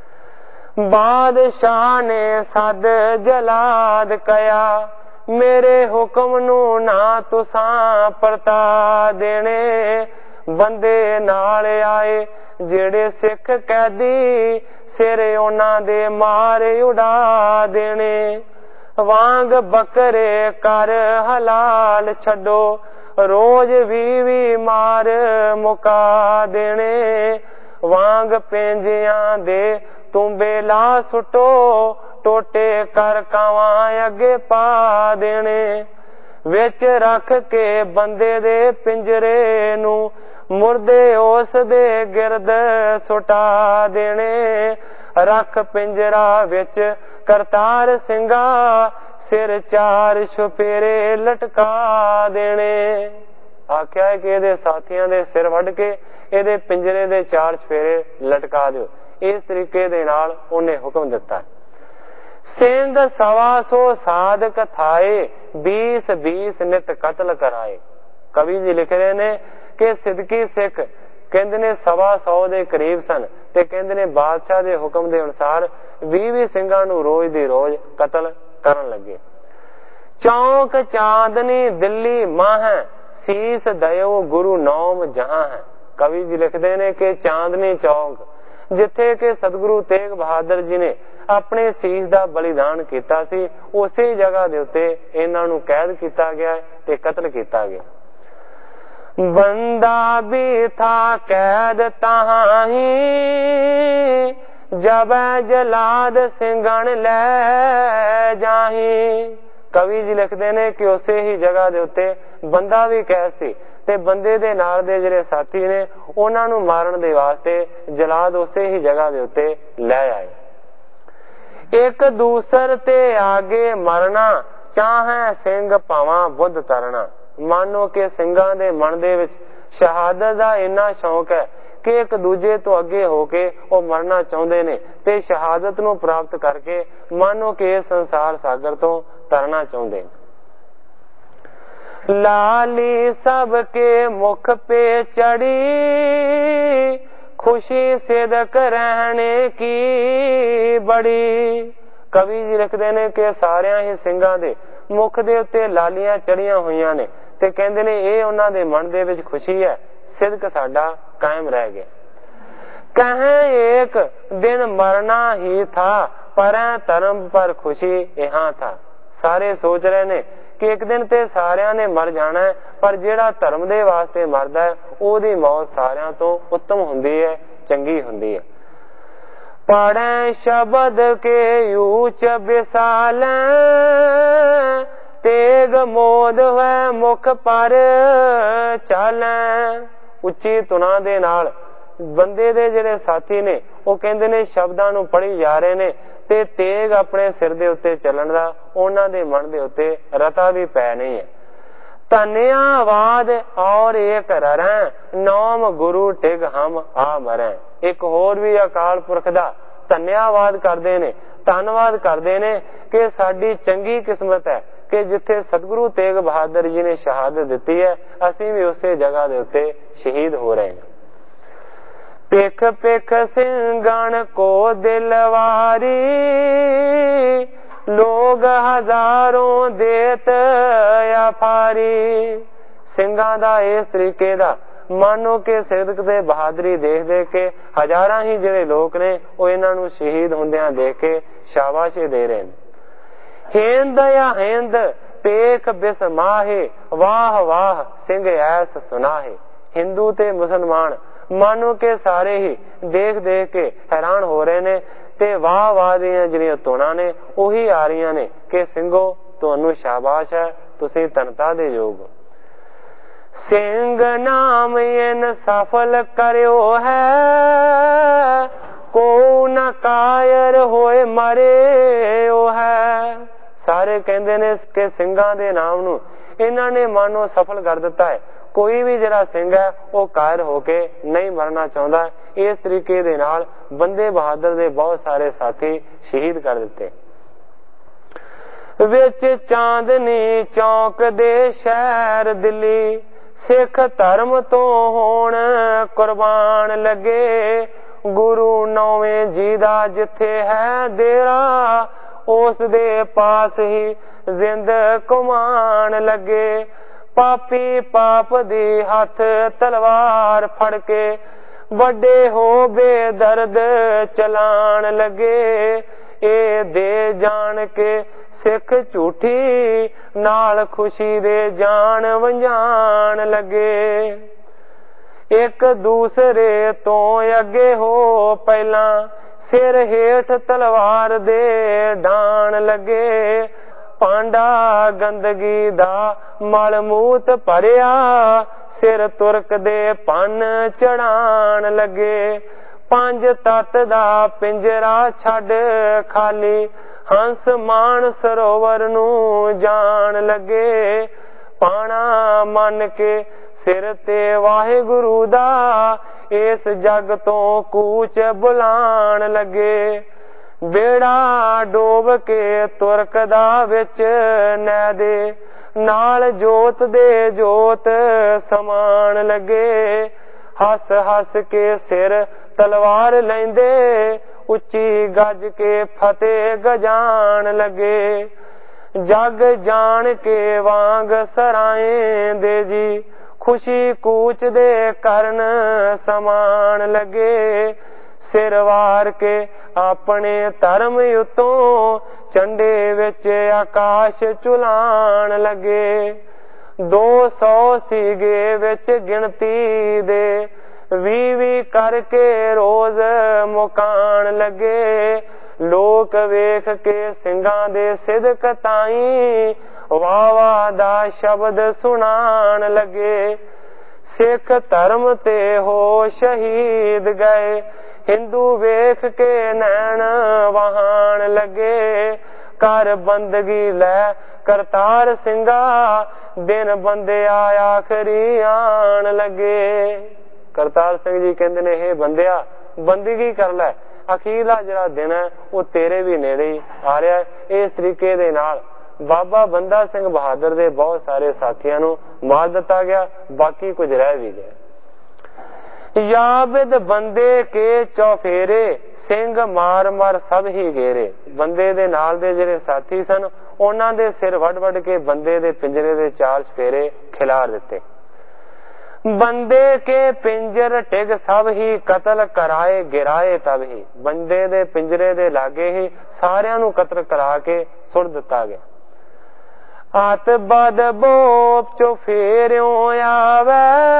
ਬਾਦਸ਼ਾਹ ਨੇ ਸਦ ਜਲਾਦ ਕਹਿਆ, ਮੇਰੇ ਹੁਕਮ ਨੂੰ ਨਾ ਤੁਸਾਂ ਪਰਤਾ ਦੇਣੇ। ਬੰਦੇ ਨਾਲ ਆਏ ਜਿਹੜੇ ਸਿੱਖ ਕੈਦੀ, ਸਿਰ ਉਹਨਾਂ ਦੇ ਮਾਰੇ ਉਡਾ ਦੇਣੇ। ਵਾਂਗ ਬੱਕਰੇ ਕਰ ਹਲਾਲ ਛੱਡੋ, ਰੋਜ਼ ਵੀ ਵੀ ਮਾਰ ਮੁਕਾ ਦੇਣੇ। ਵਾਂਗ ਪੈਂਜਿਆਂ ਦੇ ਤੁੰਬੇ ਲਾ ਸੁੱਟੋ, ਟੋਟੇ ਕਰ ਕਾਵਾਂ ਅੱਗੇ ਪਾ ਦੇਣੇ। ਵਿੱਚ ਰੱਖ ਕੇ ਬੰਦੇ ਦੇ ਪਿੰਜਰੇ ਨੂੰ, ਮੁਰਦੇ ਉਸ ਦੇ ਗਿਰਦ ਸੁਟਾ ਦੇਣੇ। ਰੱਖ ਪਿੰਜਰਾ ਵਿੱਚ ਕਰਤਾਰ ਸਿੰਘਾ, ਸਿਰ ਚਾਰ ਛੁਪੇਰੇ ਲਟਕਾ ਦੇਣੇ। ਆਖਿਆ ਕਿ ਇਹਦੇ ਸਾਥੀਆਂ ਦੇ ਸਿਰ ਵੱਢ ਕੇ ਇਹਦੇ ਪਿੰਜਰੇ ਦੇ ਚਾਰ ਛੁਪੇਰੇ ਲਟਕਾ ਦਿਓ। ਇਸ ਤਰੀਕੇ ਦੇ ਨਾਲ ਉਹਨੇ ਹੁਕਮ ਦਿੱਤਾ। ਸਿੰਘ ਸਵਾ ਸੌ ਸਾਧਕ ਥਾਏ, बीस बीस ਨਿਤ ਕਤਲ ਕਰਾਏ। ਕਵੀ ਜੀ ਲਿਖ ਰਹੇ ਨੇ ਕਿ ਸਿੱਦਕੀ ਸਿੱਖ ਕਹਿੰਦੇ ਨੇ ਸਵਾ ਸੌ ਦੇ ਕਰੀਬ ਸਨ ਤੇ ਕਹਿੰਦੇ ਨੇ ਬਾਦਸ਼ਾਹ ਦੇ ਹੁਕਮ ਦੇ ਅਨੁਸਾਰ ਵੀਹ ਵੀਹ ਸਿੰਘਾਂ ਨੂੰ ਰੋਜ਼ ਦੀ ਰੋਜ਼ ਕਤਲ ਕਰਨ ਲੱਗੇ। ਚੌਂਕ ਚਾਂਦਨੀ ਦਿੱਲੀ ਮਾਹ ਹੈ, ਸੀਸ ਦਇਓ ਗੁਰੂ ਨੌਮ ਜਹਾਂ ਹੈ। ਕਵੀ ਜੀ ਲਿਖਦੇ ਨੇ ਕਿ ਚਾਂਦਨੀ ਚੌਂਕ ਜਿੱਥੇ ਕਿ ਸਤਿਗੁਰੂ ਤੇਗ ਬਹਾਦਰ ਜੀ ਨੇ ਆਪਣੇ ਸੀਸ ਦਾ ਬਲੀਦਾਨ ਕੀਤਾ ਸੀ, ਉਸੇ ਜਗ੍ਹਾ ਦੇ ਉੱਤੇ ਇਹਨਾਂ ਨੂੰ ਕੈਦ ਕੀਤਾ ਗਿਆ ਤੇ ਕਤਲ ਕੀਤਾ ਗਿਆ। ਬੰਦਾ ਵੀ ਥਾ ਕੈਦ ਤਾਹੀਂ, ਜਬ ਜਲਾਦ ਸਿੰਘਣ ਲੈ ਜਾਹੀਂ। ਕਵੀ ਜੀ ਲਿਖਦੇ ਨੇ ਕਿ ਉਸੇ ਹੀ ਜਗ੍ਹਾ ਦੇ ਉੱਤੇ ਬੰਦਾ ਵੀ ਕੈਦ ਸੀ ਤੇ ਬੰਦੇ ਦੇ ਨਾਲ ਦੇ ਜਿਹੜੇ ਸਾਥੀ ਨੇ ਉਹਨਾਂ ਨੂੰ ਮਾਰਨ ਦੇ ਵਾਸਤੇ ਜਲਾਦ ਉਸੇ ਹੀ ਜਗ੍ਹਾ ਦੇ ਉੱਤੇ ਲੈ ਆਏ। ਇੱਕ ਦੂਸਰ ਤੇ ਆਗੇ ਮਰਨਾ, ਚਾਹੇ ਸਿੰਘ ਭਾਵਾਂ ਬੁੱਧ ਤਰਨਾ। ਮਾਨੋ ਕਿ ਸਿੰਘਾਂ ਦੇ ਮਨ ਦੇ ਵਿੱਚ ਸ਼ਹਾਦਤ ਦਾ ਇੰਨਾ ਸ਼ੌਕ ਹੈ ਕਿ ਇੱਕ ਦੂਜੇ ਤੋਂ ਅੱਗੇ ਹੋ ਕੇ ਉਹ ਮਰਨਾ ਚਾਹੁੰਦੇ ਨੇ ਤੇ ਸ਼ਹਾਦਤ ਨੂੰ ਪ੍ਰਾਪਤ ਕਰਕੇ ਮਾਨੋ ਕਿ ਇਸ ਸੰਸਾਰ ਸਾਗਰ ਤੋਂ ਤਰਨਾ ਚਾਹੁੰਦੇ ਨੇ। ਲਾਲੀ ਸਭ ਕੇ ਮੁਖ पे ਚੜੀ, ਖੁਸ਼ੀ ਸਿਦਕ ਰਹਿਣੇ ਕੀ ਬੜੀ। ਕਵੀ ਜੀ ਲਿਖਦੇ ਨੇ ਕਿ ਸਾਰਿਆਂ ਹੀ ਸਿੰਘਾਂ ਦੇ ਮੁਖ ਦੇ ਉੱਤੇ ਲਾਲੀਆਂ ਚੜੀਆਂ ਹੋਈਆਂ ਨੇ ਤੇ ਕਹਿੰਦੇ ਨੇ ਇਹ ਉਹਨਾਂ ਦੇ ਮਨ ਦੇ ਵਿੱਚ ਖੁਸ਼ੀ ਹੈ, ਸਿਦਕ ਸਾਡਾ ਕਾਇਮ ਰਹਿ ਗਿਆ। ਕਹੇ ਇੱਕ ਦਿਨ ਮਰਨਾ ਹੀ ਥਾ, ਪਰੈ ਧਰਮ ਪਰ ਖੁਸ਼ੀ ਇਹਾਂ ਥਾ। ਸਾਰੇ ਸੋਚ ਰਹੇ ਨੇ ਕਿ ਇੱਕ ਦਿਨ ਤੇ ਸਾਰਿਆਂ ਨੇ ਮਰ ਜਾਣਾ ਹੈ, ਪਰ ਜਿਹੜਾ ਧਰਮ ਦੇ ਵਾਸਤੇ ਮਰਦਾ ਹੈ ਉਹਦੀ ਮੌਤ ਸਾਰਿਆਂ ਤੋਂ ਉੱਤਮ ਹੁੰਦੀ ਹੈ, ਚੰਗੀ ਹੁੰਦੀ ਹੈ। ਪੜੈ ਸ਼ਬਦ ਕੇ ਊਚ ਵਿਸਾਲੈ, ਤੇਗ ਮੋਦ ਹੋਇ ਮੁਖ ਪਰ ਚਾਲੈ। ਉੱਚੀ ਧੁਨਾਂ ਦੇ ਨਾਲ ਬੰਦੇ ਦੇ ਜਿਹੜੇ ਸਾਥੀ ਨੇ ਉਹ ਕਹਿੰਦੇ ਨੇ ਸ਼ਬਦਾਂ ਨੂੰ ਪੜ੍ਹੀ ਜਾ ਰਹੇ ਨੇ ਤੇ ਤੇਗ ਆਪਣੇ ਸਿਰ ਦੇ ਉੱਤੇ ਚੱਲਣ ਦਾ ਉਹਨਾਂ ਦੇ ਮਨ ਦੇ ਉੱਤੇ ਰਤਾ ਵੀ ਪੈ ਨਹੀਂ ਹੈ। ਧੰਨਵਾਦ ਔਰ ਏਕ ਰਰੈ, ਨਾਮ ਗੁਰੂ ਟਿਗ ਹਮ ਆ ਮਰੈ। ਇੱਕ ਹੋਰ ਵੀ ਅਕਾਲ ਪੁਰਖ ਦਾ ਧੰਨਵਾਦ ਕਰਦੇ ਨੇ, ਧੰਨਵਾਦ ਕਰਦੇ ਨੇ ਕਿ ਸਾਡੀ ਚੰਗੀ ਕਿਸਮਤ ਹੈ ਕਿ ਜਿੱਥੇ ਸਤਿਗੁਰੂ ਤੇਗ ਬਹਾਦਰ ਜੀ ਨੇ ਸ਼ਹਾਦਤ ਦਿੱਤੀ ਹੈ ਅਸੀਂ ਵੀ ਉਸੇ ਜਗ੍ਹਾ ਦੇ ਉੱਤੇ ਸ਼ਹੀਦ ਹੋ ਰਹੇ ਹਾਂ। ਪਿਖ ਪਿਖ ਸਿੰਘਣ ਕੋ ਦਿਲਵਾਰੀ, ਲੋਗ ਹਜ਼ਾਰੋਂ ਦੇਤ ਆਫਾਰੀ। ਸਿੰਘਾਂ ਦਾ ਇਸ ਤਰੀਕੇ ਦਾ ਮਾਨੋ ਕਿ ਸਿਦਕ ਤੇ ਬਹਾਦਰੀ ਦੇਖ ਦੇਖ ਕੇ ਹਜ਼ਾਰਾਂ ਹੀ ਜਿਹੜੇ ਲੋਕ ਨੇ ਉਹ ਇਹਨਾਂ ਨੂੰ ਸ਼ਹੀਦ ਹੁੰਦਿਆਂ ਦੇਖ ਕੇ ਸ਼ਾਬਾਸ਼ੀ ਦੇ ਰਹੇ ਨੇ। ਹਿੰਦ या ਹਿੰਦ ਪੇਖ ਬਿਸਮਾਹੇ, ਵਾਹ ਵਾਹ ਸਿੰਘ ਐਸ ਸੁਨਾਹੇ। ਹਿੰਦੂ ਤੇ ਮੁਸਲਮਾਨ ਮਾਨੋ ਕਿ ਸਾਰੇ ਹੀ ਦੇਖ ਦੇਖ ਕੇ ਹੈਰਾਨ ਹੋ ਰਹੇ ਨੇ ਤੇ ਵਾਹ ਵਾਹ ਦੀਆਂ ਜਿਹੜੀਆਂ ਧੁਨਾਂ ਨੇ ਉਹੀ ਆ ਰਹੀਆਂ ਨੇ ਕਿ ਸਿੰਘੋ ਤੁਹਾਨੂੰ ਸ਼ਾਬਾਸ਼ ਹੈ, ਤੁਸੀਂ ਧਨਤਾ ਦੇ ਯੋਗ ਹੋ। ਸਿੰਘ ਨਾਮ ਇਨ ਸਫਲ ਕਰਿਓ ਹੈ, ਕੋ ਨ ਕਾਇਰ ਹੋਏ ਮਰਿਓ ਹੈ। ਸਾਰੇ ਕਹਿੰਦੇ ਨੇ ਕਿ ਸਿੰਘਾਂ ਦੇ ਨਾਮ ਨੂੰ ਇਹਨਾਂ ਨੇ ਮਾਨੋ ਸਫਲ ਕਰ ਦਿੱਤਾ ਹੈ, ਕੋਈ ਵੀ ਜਿਹੜਾ ਸਿੰਘ ਹੈ ਉਹ ਕਾਇਰ ਹੋ ਕੇ ਨਹੀਂ ਮਰਨਾ ਚਾਹੁੰਦਾ। ਇਸ ਤਰੀਕੇ ਦੇ ਨਾਲ ਬੰਦੇ ਬਹਾਦਰ ਦੇ ਬਹੁਤ ਸਾਰੇ ਸਾਥੀ ਸ਼ਹੀਦ ਕਰ ਦਿੱਤੇ। ਵਿੱਚ ਚਾਂਦਨੀ ਚੌਕ ਦੇ ਸ਼ਹਿਰ ਦਿੱਲੀ, ਸਿੱਖ ਧਰਮ ਤੋਂ ਹੋਣ ਕੁਰਬਾਨ ਲੱਗੇ। ਗੁਰੂ ਨੌਵੇਂ ਜੀ ਦਾ ਜਿੱਥੇ ਹੈ ਡੇਰਾ, ਉਸ ਦੇ ਪਾਸ ਹੀ ਜ਼ਿੰਦ ਕਮਾਣ ਲੱਗੇ। ਪਾਪੀ ਪਾਪ ਦੀ ਹੱਥ ਤਲਵਾਰ ਫੜ ਕੇ, ਵੱਡੇ ਹੋ ਬੇਦਰਦ ਚਲਾਣ ਲੱਗੇ। ਇਹ ਦੇ ਜਾਣ ਕੇ ਸਿੱਖ ਝੂਠੀ, ਨਾਲ ਖੁਸ਼ੀ ਦੇ ਜਾਨ ਵੰਝਾਣ ਲੱਗੇ। ਇੱਕ ਦੂਸਰੇ ਤੋਂ ਅੱਗੇ ਹੋ ਪਹਿਲਾਂ, ਸਿਰ ਹੇਠ ਤਲਵਾਰ ਦੇ ਢਾਣ ਲੱਗੇ। ਪਾਂਡਾ ਗੰਦਗੀ ਦਾ ਮਲ ਮੂਤ ਭਰਿਆ, ਸਿਰ ਤੁਰਕ ਦੇ ਪੰਨ ਚੜਾਣ ਲੱਗੇ। ਪੰਜ ਤੱਤ ਦਾ ਪਿੰਜਰਾ ਛੱਡ ਖਾਲੀ, ਹੰਸ ਮਾਨ ਸਰੋਵਰ ਨੂੰ ਜਾਣ ਲੱਗੇ। ਪਾਣਾ ਮੰਨ ਕੇ ਸਿਰ ਤੇ ਵਾਹਿਗੁਰੂ ਦਾ, ਇਸ ਜਗ ਤੋਂ ਕੂਚ ਬੁਲਾਣ ਲੱਗੇ। ਬੇੜਾ ਡੋਬ ਕੇ ਤੁਰਕ ਦਾ ਵਿੱਚ ਨੈ ਦੇ, ਨਾਲ ਜੋਤ ਦੇ ਜੋਤ ਸਮਾਣ ਲੱਗੇ। ਹੱਸ ਹੱਸ ਕੇ ਸਿਰ ਤਲਵਾਰ ਲੈਂਦੇ, ਉੱਚੀ ਗੱਜ ਕੇ ਫਤਿਹ ਗਜਾਣ ਲੱਗੇ। ਜਗ ਜਾਣ ਕੇ ਵਾਂਗ ਸਰਾਏ ਦੇ ਜੀ, ਖੁਸ਼ੀ ਕੂਚ ਦੇ ਕਰਨ ਸਮਾਣ ਲੱਗੇ। ਸਿਰ ਵਾਰ ਕੇ ਆਪਣੇ ਧਰਮ ਉਤੋਂ, ਝੰਡੇ ਵਿੱਚ ਆਕਾਸ਼ ਝੁਲਾਣ ਲੱਗੇ। ਦੋ ਸੌ ਸੀਗੇ ਵਿੱਚ ਗਿਣਤੀ ਦੇ, ਵੀ ਵੀ ਕਰਕੇ ਰੋਜ਼ ਮੁਕਾਣ ਲੱਗੇ। ਲੋਕ ਵੇਖ ਕੇ ਸਿੰਘਾਂ ਦੇ ਸਿਦਕ ਤਾਈਂ, ਵਾਵਾ ਦਾ ਸ਼ਬਦ ਸੁਣਾਣ ਲੱਗੇ। ਸਿੱਖ ਧਰਮ ਤੇ ਹੋ ਸ਼ਹੀਦ ਗਏ, ਹਿੰਦੂ ਵੇਖ ਕੇ ਨੈਣ ਵਹਾਣ ਲੱਗੇ। ਕਰ ਬੰਦਗੀ ਲੈ ਕਰਤਾਰ ਸਿੰਘਾ, ਦਿਨ ਬੰਦਿਆ ਆਖਰੀ ਆਣ ਲੱਗੇ। ਕਰਤਾਰ ਸਿੰਘ ਜੀ ਕਹਿੰਦੇ ਨੇ, ਇਹ ਬੰਦਿਆ ਬੰਦਗੀ ਕਰ ਲੈ, ਅਖੀਰਲਾ ਜਿਹੜਾ ਦਿਨ ਹੈ ਉਹ ਤੇਰੇ ਵੀ ਨੇੜੇ ਹੀ ਆ ਰਿਹਾ। ਇਸ ਤਰੀਕੇ ਦੇ ਨਾਲ ਬਾਬਾ ਬੰਦਾ ਸਿੰਘ ਬਹਾਦਰ ਦੇ ਬਹੁਤ ਸਾਰੇ ਸਾਥੀਆਂ ਨੂੰ ਮਾਰ ਦਿੱਤਾ ਗਿਆ, ਬਾਕੀ ਕੁਝ ਰਹਿ ਵੀ ਗਿਆ। ਯਾਬਿਦ ਬੰਦੇ ਕੇ ਚੌਫੇਰੇ, ਸਿੰਘ ਮਾਰ ਮਾਰ ਸਭ ਹੀ ਘੇਰੇ। ਬੰਦੇ ਦੇ ਨਾਲ ਦੇ ਜਿਹੜੇ ਸਾਥੀ ਸਨ ਉਹਨਾਂ ਦੇ ਸਿਰ ਵੱਢ ਵੱਢ ਕੇ ਬੰਦੇ ਦੇ ਪਿੰਜਰੇ ਦੇ ਚਾਰ ਚਫੇਰੇ ਖਿਲਾਰ ਦਿੱਤੇ। ਬੰਦੇ ਕੇ ਪਿੰਜਰ ਟਿਗ ਸਭ ਹੀ, ਕਤਲ ਕਰਾਏ ਗਿਰਾਏ ਤਬ ਹੀ। ਬੰਦੇ ਦੇ ਪਿੰਜਰੇ ਦੇ ਲਾਗੇ ਹੀ ਸਾਰਿਆਂ ਨੂੰ ਕਤਲ ਕਰਾ ਕੇ ਸੁੱਟ ਦਿੱਤਾ ਗਿਆ। ਆਤ ਬਦ ਬੋਪ ਚੋ ਫੇਰਿਓ ਆਵੇ,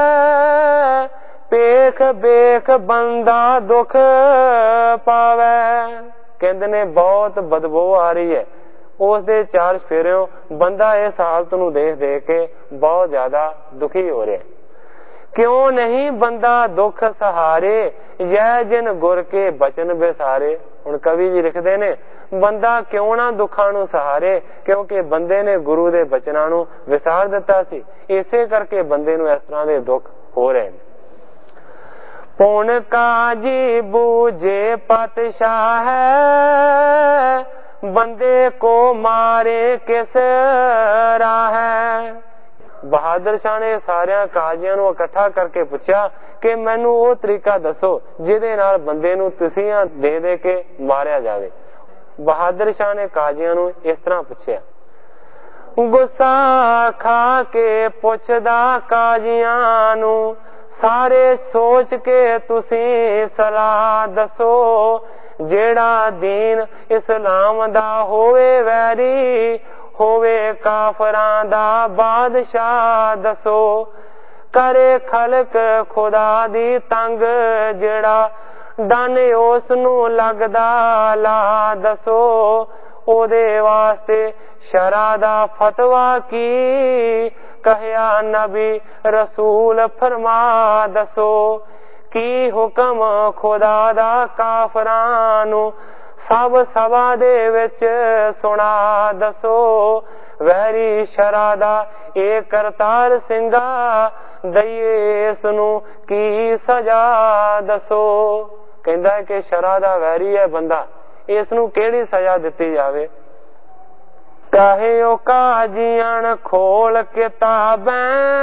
ਪੇਖ ਬੇਖ ਬੰਦਾ ਦੁੱਖ ਪਾਵੇ। ਕਹਿੰਦੇ ਨੇ ਬਹੁਤ ਬਦਬੂ ਆ ਰਹੀ ਹੈ ਉਸ ਦੇ ਚਾਰ ਫੇਰਿਓ, ਬੰਦਾ ਇਸ ਹਾਲਤ ਨੂੰ ਦੇਖ ਦੇਖ ਕੇ ਬਹੁਤ ਜ਼ਿਆਦਾ ਦੁਖੀ ਹੋ ਰਿਹਾ। ਕਿਉਂ ਨਹੀਂ ਬੰਦਾ ਦੁੱਖ ਸਹਾਰੇ, ਜੈ ਜਿਨ ਗੁਰ ਕੇ ਬਚਨ ਵਿਸਾਰੇ। ਹੁਣ ਕਵੀ ਜੀ ਲਿਖਦੇ ਨੇ, ਬੰਦਾ ਕਿਉਂ ਨਾ ਦੁੱਖਾਂ ਨੂੰ ਸਹਾਰੇ, ਕਿਉਂਕਿ ਬੰਦੇ ਨੇ ਗੁਰੂ ਦੇ ਬਚਨਾਂ ਨੂੰ ਵਿਸਾਰ ਦਿੱਤਾ ਸੀ। ਇਸੇ ਕਰਕੇ ਬੰਦੇ ਨੂੰ ਇਸ ਤਰ੍ਹਾਂ ਦੇ ਦੁੱਖ ਹੋ ਰਹੇ ਨੇ। ਪੁਣ ਕਾਜੀ ਬੂਝੇ ਪਾਤਸ਼ਾਹ ਹੈ, ਬੰਦੇ ਕੋ ਮਾਰੇ ਕਿਸ ਰਾਹ। ਬਹਾਦਰ ਸ਼ਾਹ ਨੇ ਸਾਰਿਆਂ ਕਾਜ਼ੀਆਂ ਨੂੰ ਇਕੱਠਾ ਕਰਕੇ ਪੁੱਛਿਆ ਕਿ ਮੈਨੂੰ ਉਹ ਤਰੀਕਾ ਦੱਸੋ ਜਿਹਦੇ ਨਾਲ ਬੰਦੇ ਨੂੰ ਤਸੀਹਾਂ ਦੇ ਦੇ ਕੇ ਮਾਰਿਆ ਜਾਵੇ। ਬਹਾਦਰ ਸ਼ਾਹ ਨੇ ਕਾਜ਼ੀਆਂ ਨੂੰ ਇਸ ਤਰ੍ਹਾਂ ਪੁੱਛਿਆ। ਗੁੱਸਾ ਖਾ ਕੇ ਪੁੱਛਦਾ ਕਾਜ਼ੀਆਂ ਨੂੰ, ਸਾਰੇ ਸੋਚ ਕੇ ਤੁਸੀਂ ਸਲਾਹ ਦੱਸੋ। ਜਿਹੜਾ ਦੀਨ ਇਸਲਾਮ ਦਾ ਹੋਵੇ ਵੈਰੀ, ਹੋਵੇ ਕਾਫਰਾਂ ਦਾ ਬਾਦਸ਼ਾਹ ਦੱਸੋ। ਕਰੇ ਖਲਕ ਖੁਦਾ ਦੀ ਤੰਗ, ਜਿਹੜਾ ਡਨ ਉਸ ਨੂੰ ਲੱਗਦਾ ਲਾ ਦੱਸੋ। ਉਹਦੇ ਵਾਸਤੇ ਸ਼ਰਅ ਦਾ ਫਤਵਾ ਕੀ, ਕਹਿਆ ਨਬੀ ਰਸੂਲ ਫਰਮਾ ਦੱਸੋ। ਕੀ ਹੁਕਮ ਖੁਦਾ ਦਾ ਕਾਫਰਾਂ ਨੂੰ, ਸਭ ਸਭਾ ਦੇ ਵਿੱਚ ਸੁਣਾ ਦੱਸੋ। ਵੈਰੀ ਸ਼ਰਅ ਦਾ ਇਹ ਕਰਤਾਰ ਸਿੰਘਾ, ਦਈਏ ਇਸ ਨੂੰ ਕੀ ਸਜ਼ਾ ਦੱਸੋ। ਕਹਿੰਦਾ ਕਿ ਸ਼ਰਅ ਦਾ ਵੈਰੀ ਹੈ ਬੰਦਾ, ਇਸ ਨੂੰ ਕਿਹੜੀ ਸਜ਼ਾ ਦਿੱਤੀ ਜਾਵੇ। ਕਹਿਓ ਕਾਜ਼ੀਆਂ ਖੋਲ ਕਿਤਾਬਾਂ,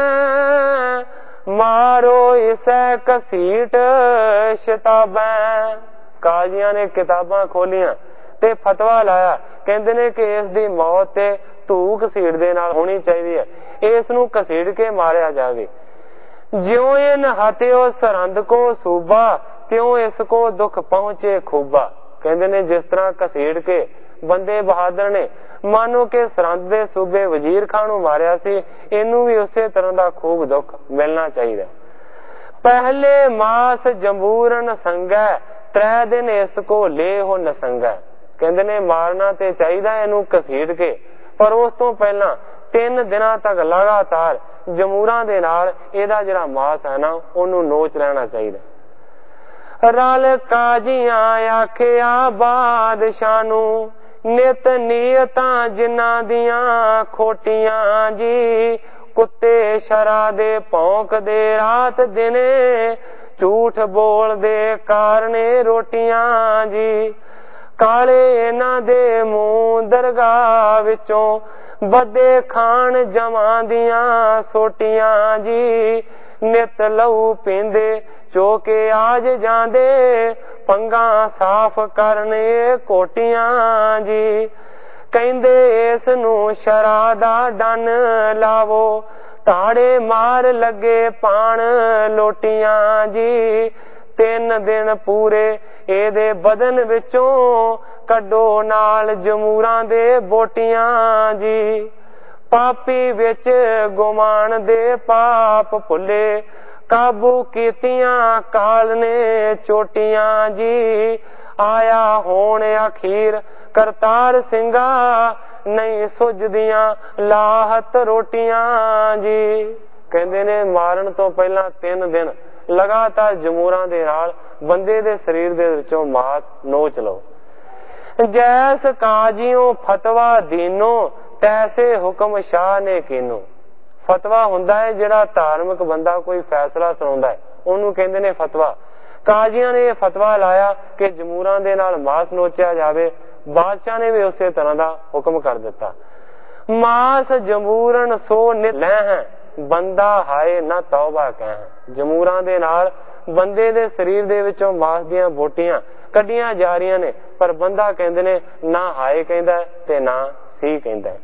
ਮਾਰੋ ਇਸੈ ਕਸੀਟ ਸ਼ਤਾਬਾਂ। ਕਾਜ਼ੀਆਂ ਨੇ ਕਿਤਾਬਾਂ ਖੋਲੀਆਂ ਤੇ ਫਤਵਾ ਲਾਇਆ, ਕਹਿੰਦੇ ਨੇ ਕਿ ਇਸ ਦੀ ਮੌਤ ਤੇ ਧੂ ਘਸੀਟ ਦੇ ਨਾਲ ਹੋਣੀ ਚਾਹੀਦੀ ਹੈ, ਇਸ ਨੂੰ ਘਸੀਟ ਕੇ ਮਾਰਿਆ ਜਾਵੇ। ਜਿਉਂ ਇਹ ਨਹਾਤਿਓ ਸਰਹੰਦ ਕੋ ਸੂਬਾ, ਤਿਉਂ ਇਸ ਕੋ ਦੁੱਖ ਪਹੁੰਚੇ ਖੂਬਾ। ਕਹਿੰਦੇ ਨੇ ਜਿਸ ਤਰ੍ਹਾਂ ਘਸੀਟ ਕੇ ਬੰਦੇ ਬਹਾਦਰ ਨੇ ਮਾਨੋ ਕਿ ਸਰਹੰਦ ਦੇ ਸੂਬੇ ਵਜ਼ੀਰ ਖਾਨ ਨੂੰ ਮਾਰਿਆ ਸੀ, ਇਹਨੂੰ ਵੀ ਉਸੇ ਤਰ੍ਹਾਂ ਦਾ ਖੂਬ ਦੁੱਖ ਮਿਲਣਾ ਚਾਹੀਦਾ। ਪਹਿਲੇ ਮਾਸ ਜੰਬੂਰਨ ਸੰਗੈ, ਤ੍ਰੈ ਦਿਨ ਇਸ ਕੋ ਲੈ ਹੋ ਨਸੰਗੈ। ਕਹਿੰਦੇ ਨੇ ਮਾਰਨਾ ਤੇ ਚਾਹੀਦਾ ਇਹਨੂੰ ਘਸੀਟ ਕੇ, ਪਰ ਉਸ ਤੋਂ ਪਹਿਲਾਂ ਤਿੰਨ ਦਿਨਾਂ ਤੱਕ ਲਗਾਤਾਰ ਜਮੂਰਾਂ ਦੇ ਨਾਲ ਇਹਦਾ ਜਿਹੜਾ ਮਾਸ ਹੈ ਨਾ ਉਹਨੂੰ ਨੋਚ ਲੈਣਾ ਚਾਹੀਦਾ। ਰਲ ਕਾਜ਼ੀਆਂ ਆਖਿਆ ਬਾਦਸ਼ਾਹ ਨੂੰ, ਨਿਤ ਨੀਅਤਾਂ ਜਿਨ੍ਹਾਂ ਦੀਆਂ ਖੋਟੀਆਂ ਜੀ। ਕੁੱਤੇ ਸ਼ਰਅ ਦੇ ਭੌਂਕਦੇ ਰਾਤ ਦਿਨੇ, ਝੂਠ ਬੋਲਦੇ ਕਾਰਨੇ ਰੋਟੀਆਂ ਜੀ। ਕਾਲੇ ਇਹਨਾਂ ਦੇ ਮੂੰਹ ਦਰਗਾਹ ਵਿੱਚੋਂ, ਬੱਦੇ ਖਾਣ ਜਮਾਂ ਦੀਆਂ ਸੋਟੀਆਂ ਜੀ। ਨਿਤ ਲਹੂ ਪੀਂਦੇ ਚੋ ਕੇ ਆਜ ਜਾਂਦੇ, ਪੰਗਾ ਸਾਫ਼ ਕਰਨੇ ਕੋਟੀਆਂ ਜੀ। ਕਹਿੰਦੇ ਇਸ ਨੂੰ ਸ਼ਰਅ ਦਾ ਡੰਨ ਲਾਵੋ, ਤਾੜੇ ਮਾਰ ਲੱਗੇ ਪਾਣ ਲੋਟੀਆਂ ਜੀ। ਤਿੰਨ ਦਿਨ ਪੂਰੇ ਇਹਦੇ ਬਦਨ ਵਿੱਚੋਂ, ਕੱਢੋ ਨਾਲ ਜਮੂਰਾਂ ਦੇ ਬੋਟੀਆਂ ਜੀ। ਪਾਪੀ ਵਿੱਚ ਗੁਮਾਨ ਦੇ ਪਾਪ ਭੁੱਲੇ, ਕਾਬੂ ਕੀਤੀਆਂ ਕਾਲ ਨੇ ਚੋਟੀਆਂ ਜੀ। ਆਇਆ ਹੋਣ ਅਖੀਰ ਕਰਤਾਰ ਸਿੰਘਾ, नहीं सुझदियां लाहत रोटियां जी। कहते ने मारन तो पहला तीन दिन लगातार जमूरां दे नाल बंदे दे शरीर दे विचों मास नोच लो। जैस काजियों फतवा दीनो तैसे हुक्म शाह ने कीनो। फतवा हुंदा है जिहड़ा धार्मिक बंदा कोई फैसला सुणाउंदा है ਉਹਨੂੰ ਕਹਿੰਦੇ ਨੇ फतवा। काजियां ने यह फतवा लाया कि जमूरां दे नाल मास नोचिया जावे। बादशाह ने भी उसे तरह का हुक्म कर दिता। मास जमूरन सो लैं बंदा हाय ना तौबा कह। जमूरां दे नाल बंदे दे शरीर दे विचों मास दियां बोटियां कड्डियां जा रहीआं ने, पर बंदा कहंदे ने ना हाय कहंदा ते ना सी कहंदा।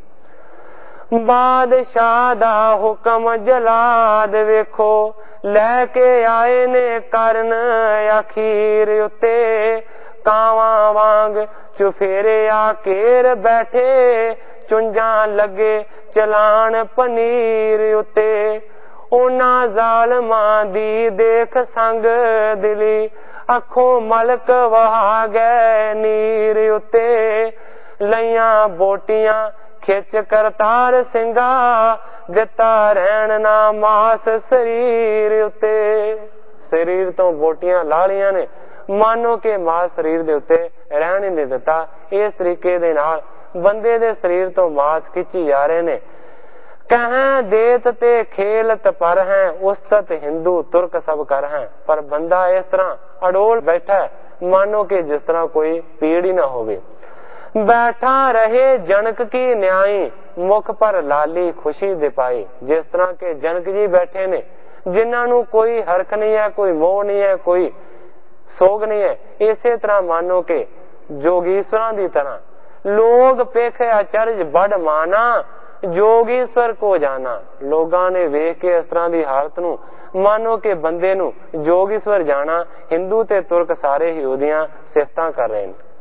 बादशाह दा हुक्म जलाद वेखो लैके आए ने करन अखीर उत्ते। कावां वांग चुफेरे आकेर बैठे चुंझां लगे चलान पनीर उत्ते। उन्हां जालमां दी देख संग दिली अखों मलक वहा गए नीर उत्ते। लईयां बोटियां खिच करतार सिंगा दिता रहन ना मास शरीर उत्ते। शरीर तो बोटियां ला लियां ने, मानो के मास शरीर दे उत्ते रहन ही नहीं दिता। इस तरीके दे नाल बंदे दे शरीर तो मास खिंची जा रहे ने। कहें देत ते खेलत पर हैं उस्तत हिंदू तुर्क सब कर हैं। पर बंदा इस तरह अडोल बैठा है मानो कि जिस तरह कोई पीड़ ही ना होवे। बैठा रहे जनक की न्याई मुख पर लाली खुशी दे पाई। जिस तरह के जनक जी बैठे ने जिन्हां नूं कोई हरख नहीं है, कोई मोह नहीं है, कोई सोग नहीं है, इसे तरह मानो के जोगीश्वरां दी तरह लोग पेख अचरज बड़ माना जोगीश्वर को जाना। लोगां ने वेख के इस तरह दी हालत नूं मानो के बंदे नूं जोगीश्वर जाना। हिंदू ते तुर्क सारे ही उहदियां सिफतां कर रहे ने।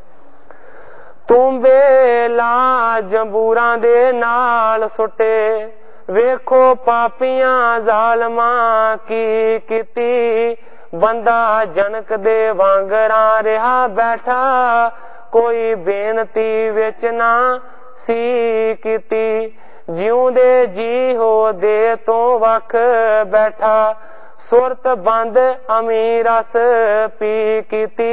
तुंबे ला जंबूरां दे नाल सुटे वेखो पापियां जालमां की कीती। बंदा जनक दे वांगरां रिहा बैठा कोई बेनती विच ना सी कीती। जिउंदे जी हो दे तो वख बैठा सुरत बंद अमीर रस पी कीती।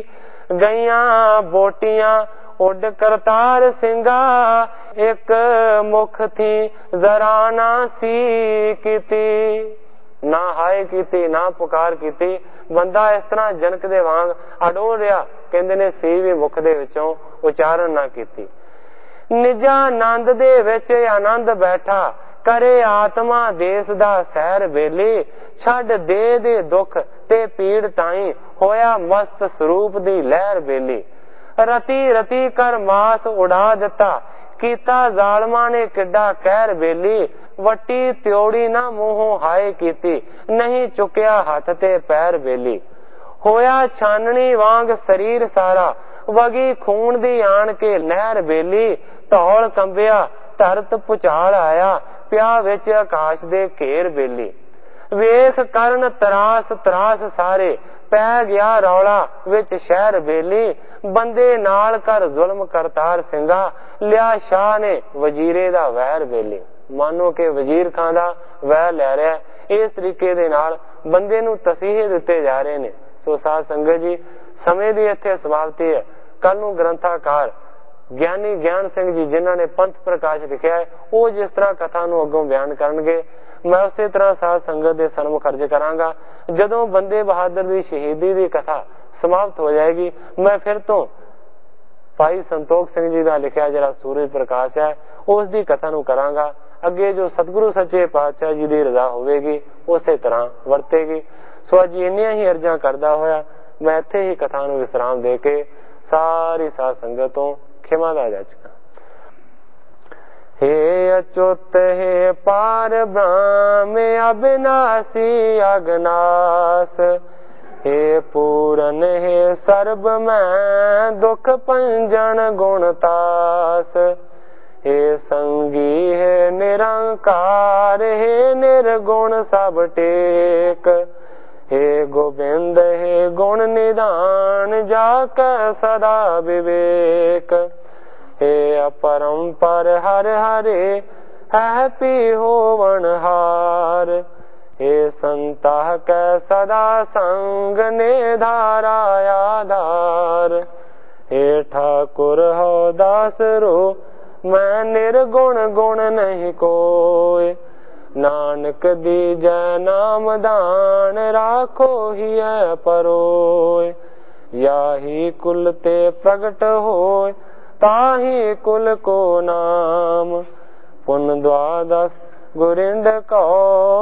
गईयां बोटियां उड करतार सिंगा एक मुख थी जरा ना सी कीती। ना हाय कीती ना पुकार कीती। बंदा इस तरह जनक दे वांग अडोल रहा, कहंदे ने सी भी मुख दे विचों उचारण ना कीती। निजा आनंद दे विच आनंद बैठा करे आत्मा देश दा सैर बेली। छड़ दे दे दुख ते पीड़ ताई होया मस्त स्वरूप दी लहर बेली। रती रती कर मास उड़ा दिता कीता जालमा ने किड्डा कहर बेली। वटी त्योड़ी ना मूहों हाय कीती नहीं चुकिया हथ ते पैर बेली। होया छाननी वांग शरीर सारा वगी खून दी आन के नहर बेली। धौल कंबिया धरत भुचाल आया प्या विच आकाश दे घेर बेली। वेख करन तरास तरास सारे पै गया रौला विच शहर बेली। बंदे नाल कर जुल्म करतार सिंगा लिया शाह ने वजीरे दा वैर बेली। मानो के वजीर खां दा वैर लै रहा। इस तरीके दे नाल बंदे नूं तसीहे दिते जा रहे ने। सो साध संगत जी समय दी इत्थे समाप्ति है। कल नूं ग्रंथाकार ਗਿਆਨੀ ਗਿਆਨ ਸਿੰਘ ਜੀ ਜਿਨ੍ਹਾਂ ਨੇ ਪੰਥ ਪ੍ਰਕਾਸ਼ ਲਿਖਿਆ ਹੈ ਉਹ ਜਿਸ ਤਰ੍ਹਾਂ ਕਥਾ ਨੂੰ ਅੱਗੋਂ ਬਿਆਨ ਕਰਨਗੇ ਮੈਂ ਉਸੇ ਤਰ੍ਹਾਂ ਸਾਧ ਸੰਗਤ ਦੇ ਸਨਮੁਖ ਅਰਜ ਕਰਾਂਗਾ। ਜਦੋਂ ਬੰਦੇ ਬਹਾਦਰ ਦੀ ਸ਼ਹੀਦੀ ਦੀ ਕਥਾ ਸਮਾਪਤ ਹੋ ਜਾਏਗੀ ਮੈਂ ਫਿਰ ਤੋਂ ਭਾਈ ਸੰਤੋਖ ਸਿੰਘ ਜੀ ਦਾ ਲਿਖਿਆ ਜਿਹੜਾ ਸੂਰਜ ਪ੍ਰਕਾਸ਼ ਹੈ ਉਸ ਦੀ ਕਥਾ ਨੂੰ ਕਰਾਂਗਾ। ਅੱਗੇ ਜੋ ਸਤਿਗੁਰੂ ਸੱਚੇ ਪਾਤਸ਼ਾਹ ਜੀ ਦੀ ਰਜ਼ਾ ਹੋਵੇਗੀ ਉਸੇ ਤਰ੍ਹਾਂ ਵਰਤੇਗੀ। ਸੋ ਅੱਜ ਇੰਨੀਆਂ ਹੀ ਅਰਜ਼ਾਂ ਕਰਦਾ ਹੋਇਆ ਮੈਂ ਇੱਥੇ ਹੀ ਕਥਾ ਨੂੰ ਵਿਸਰਾਮ ਦੇ ਕੇ ਸਾਰੀ ਸਾਧ ਸੰਗਤ ਤੋਂ ਖਿਮਾ ਦਾ ਜਾਚਕਾਂ। हे अच्युत हे पार ब्रह्म अविनाशी अगनाश। हे पूरन हे सर्ब मैं दुख पंजन गुणतास। हे संगी हे निरंकार हे निर्गुण सब टेक। हे गोविंद हे गुण निधान जाक सदा विवेक। हे अपरंपर हर हरे है पी होवन हार। हे संता कै सदा संग ने धारा आधार। हे ठाकुर हो दास रो मैं निर्गुण गुण नहीं कोय। नानक दीजै नाम दान राखो हिय परोय। याही कुल ते प्रगट होय ताही कुल को नाम। पुन द्वादश गुरिंड को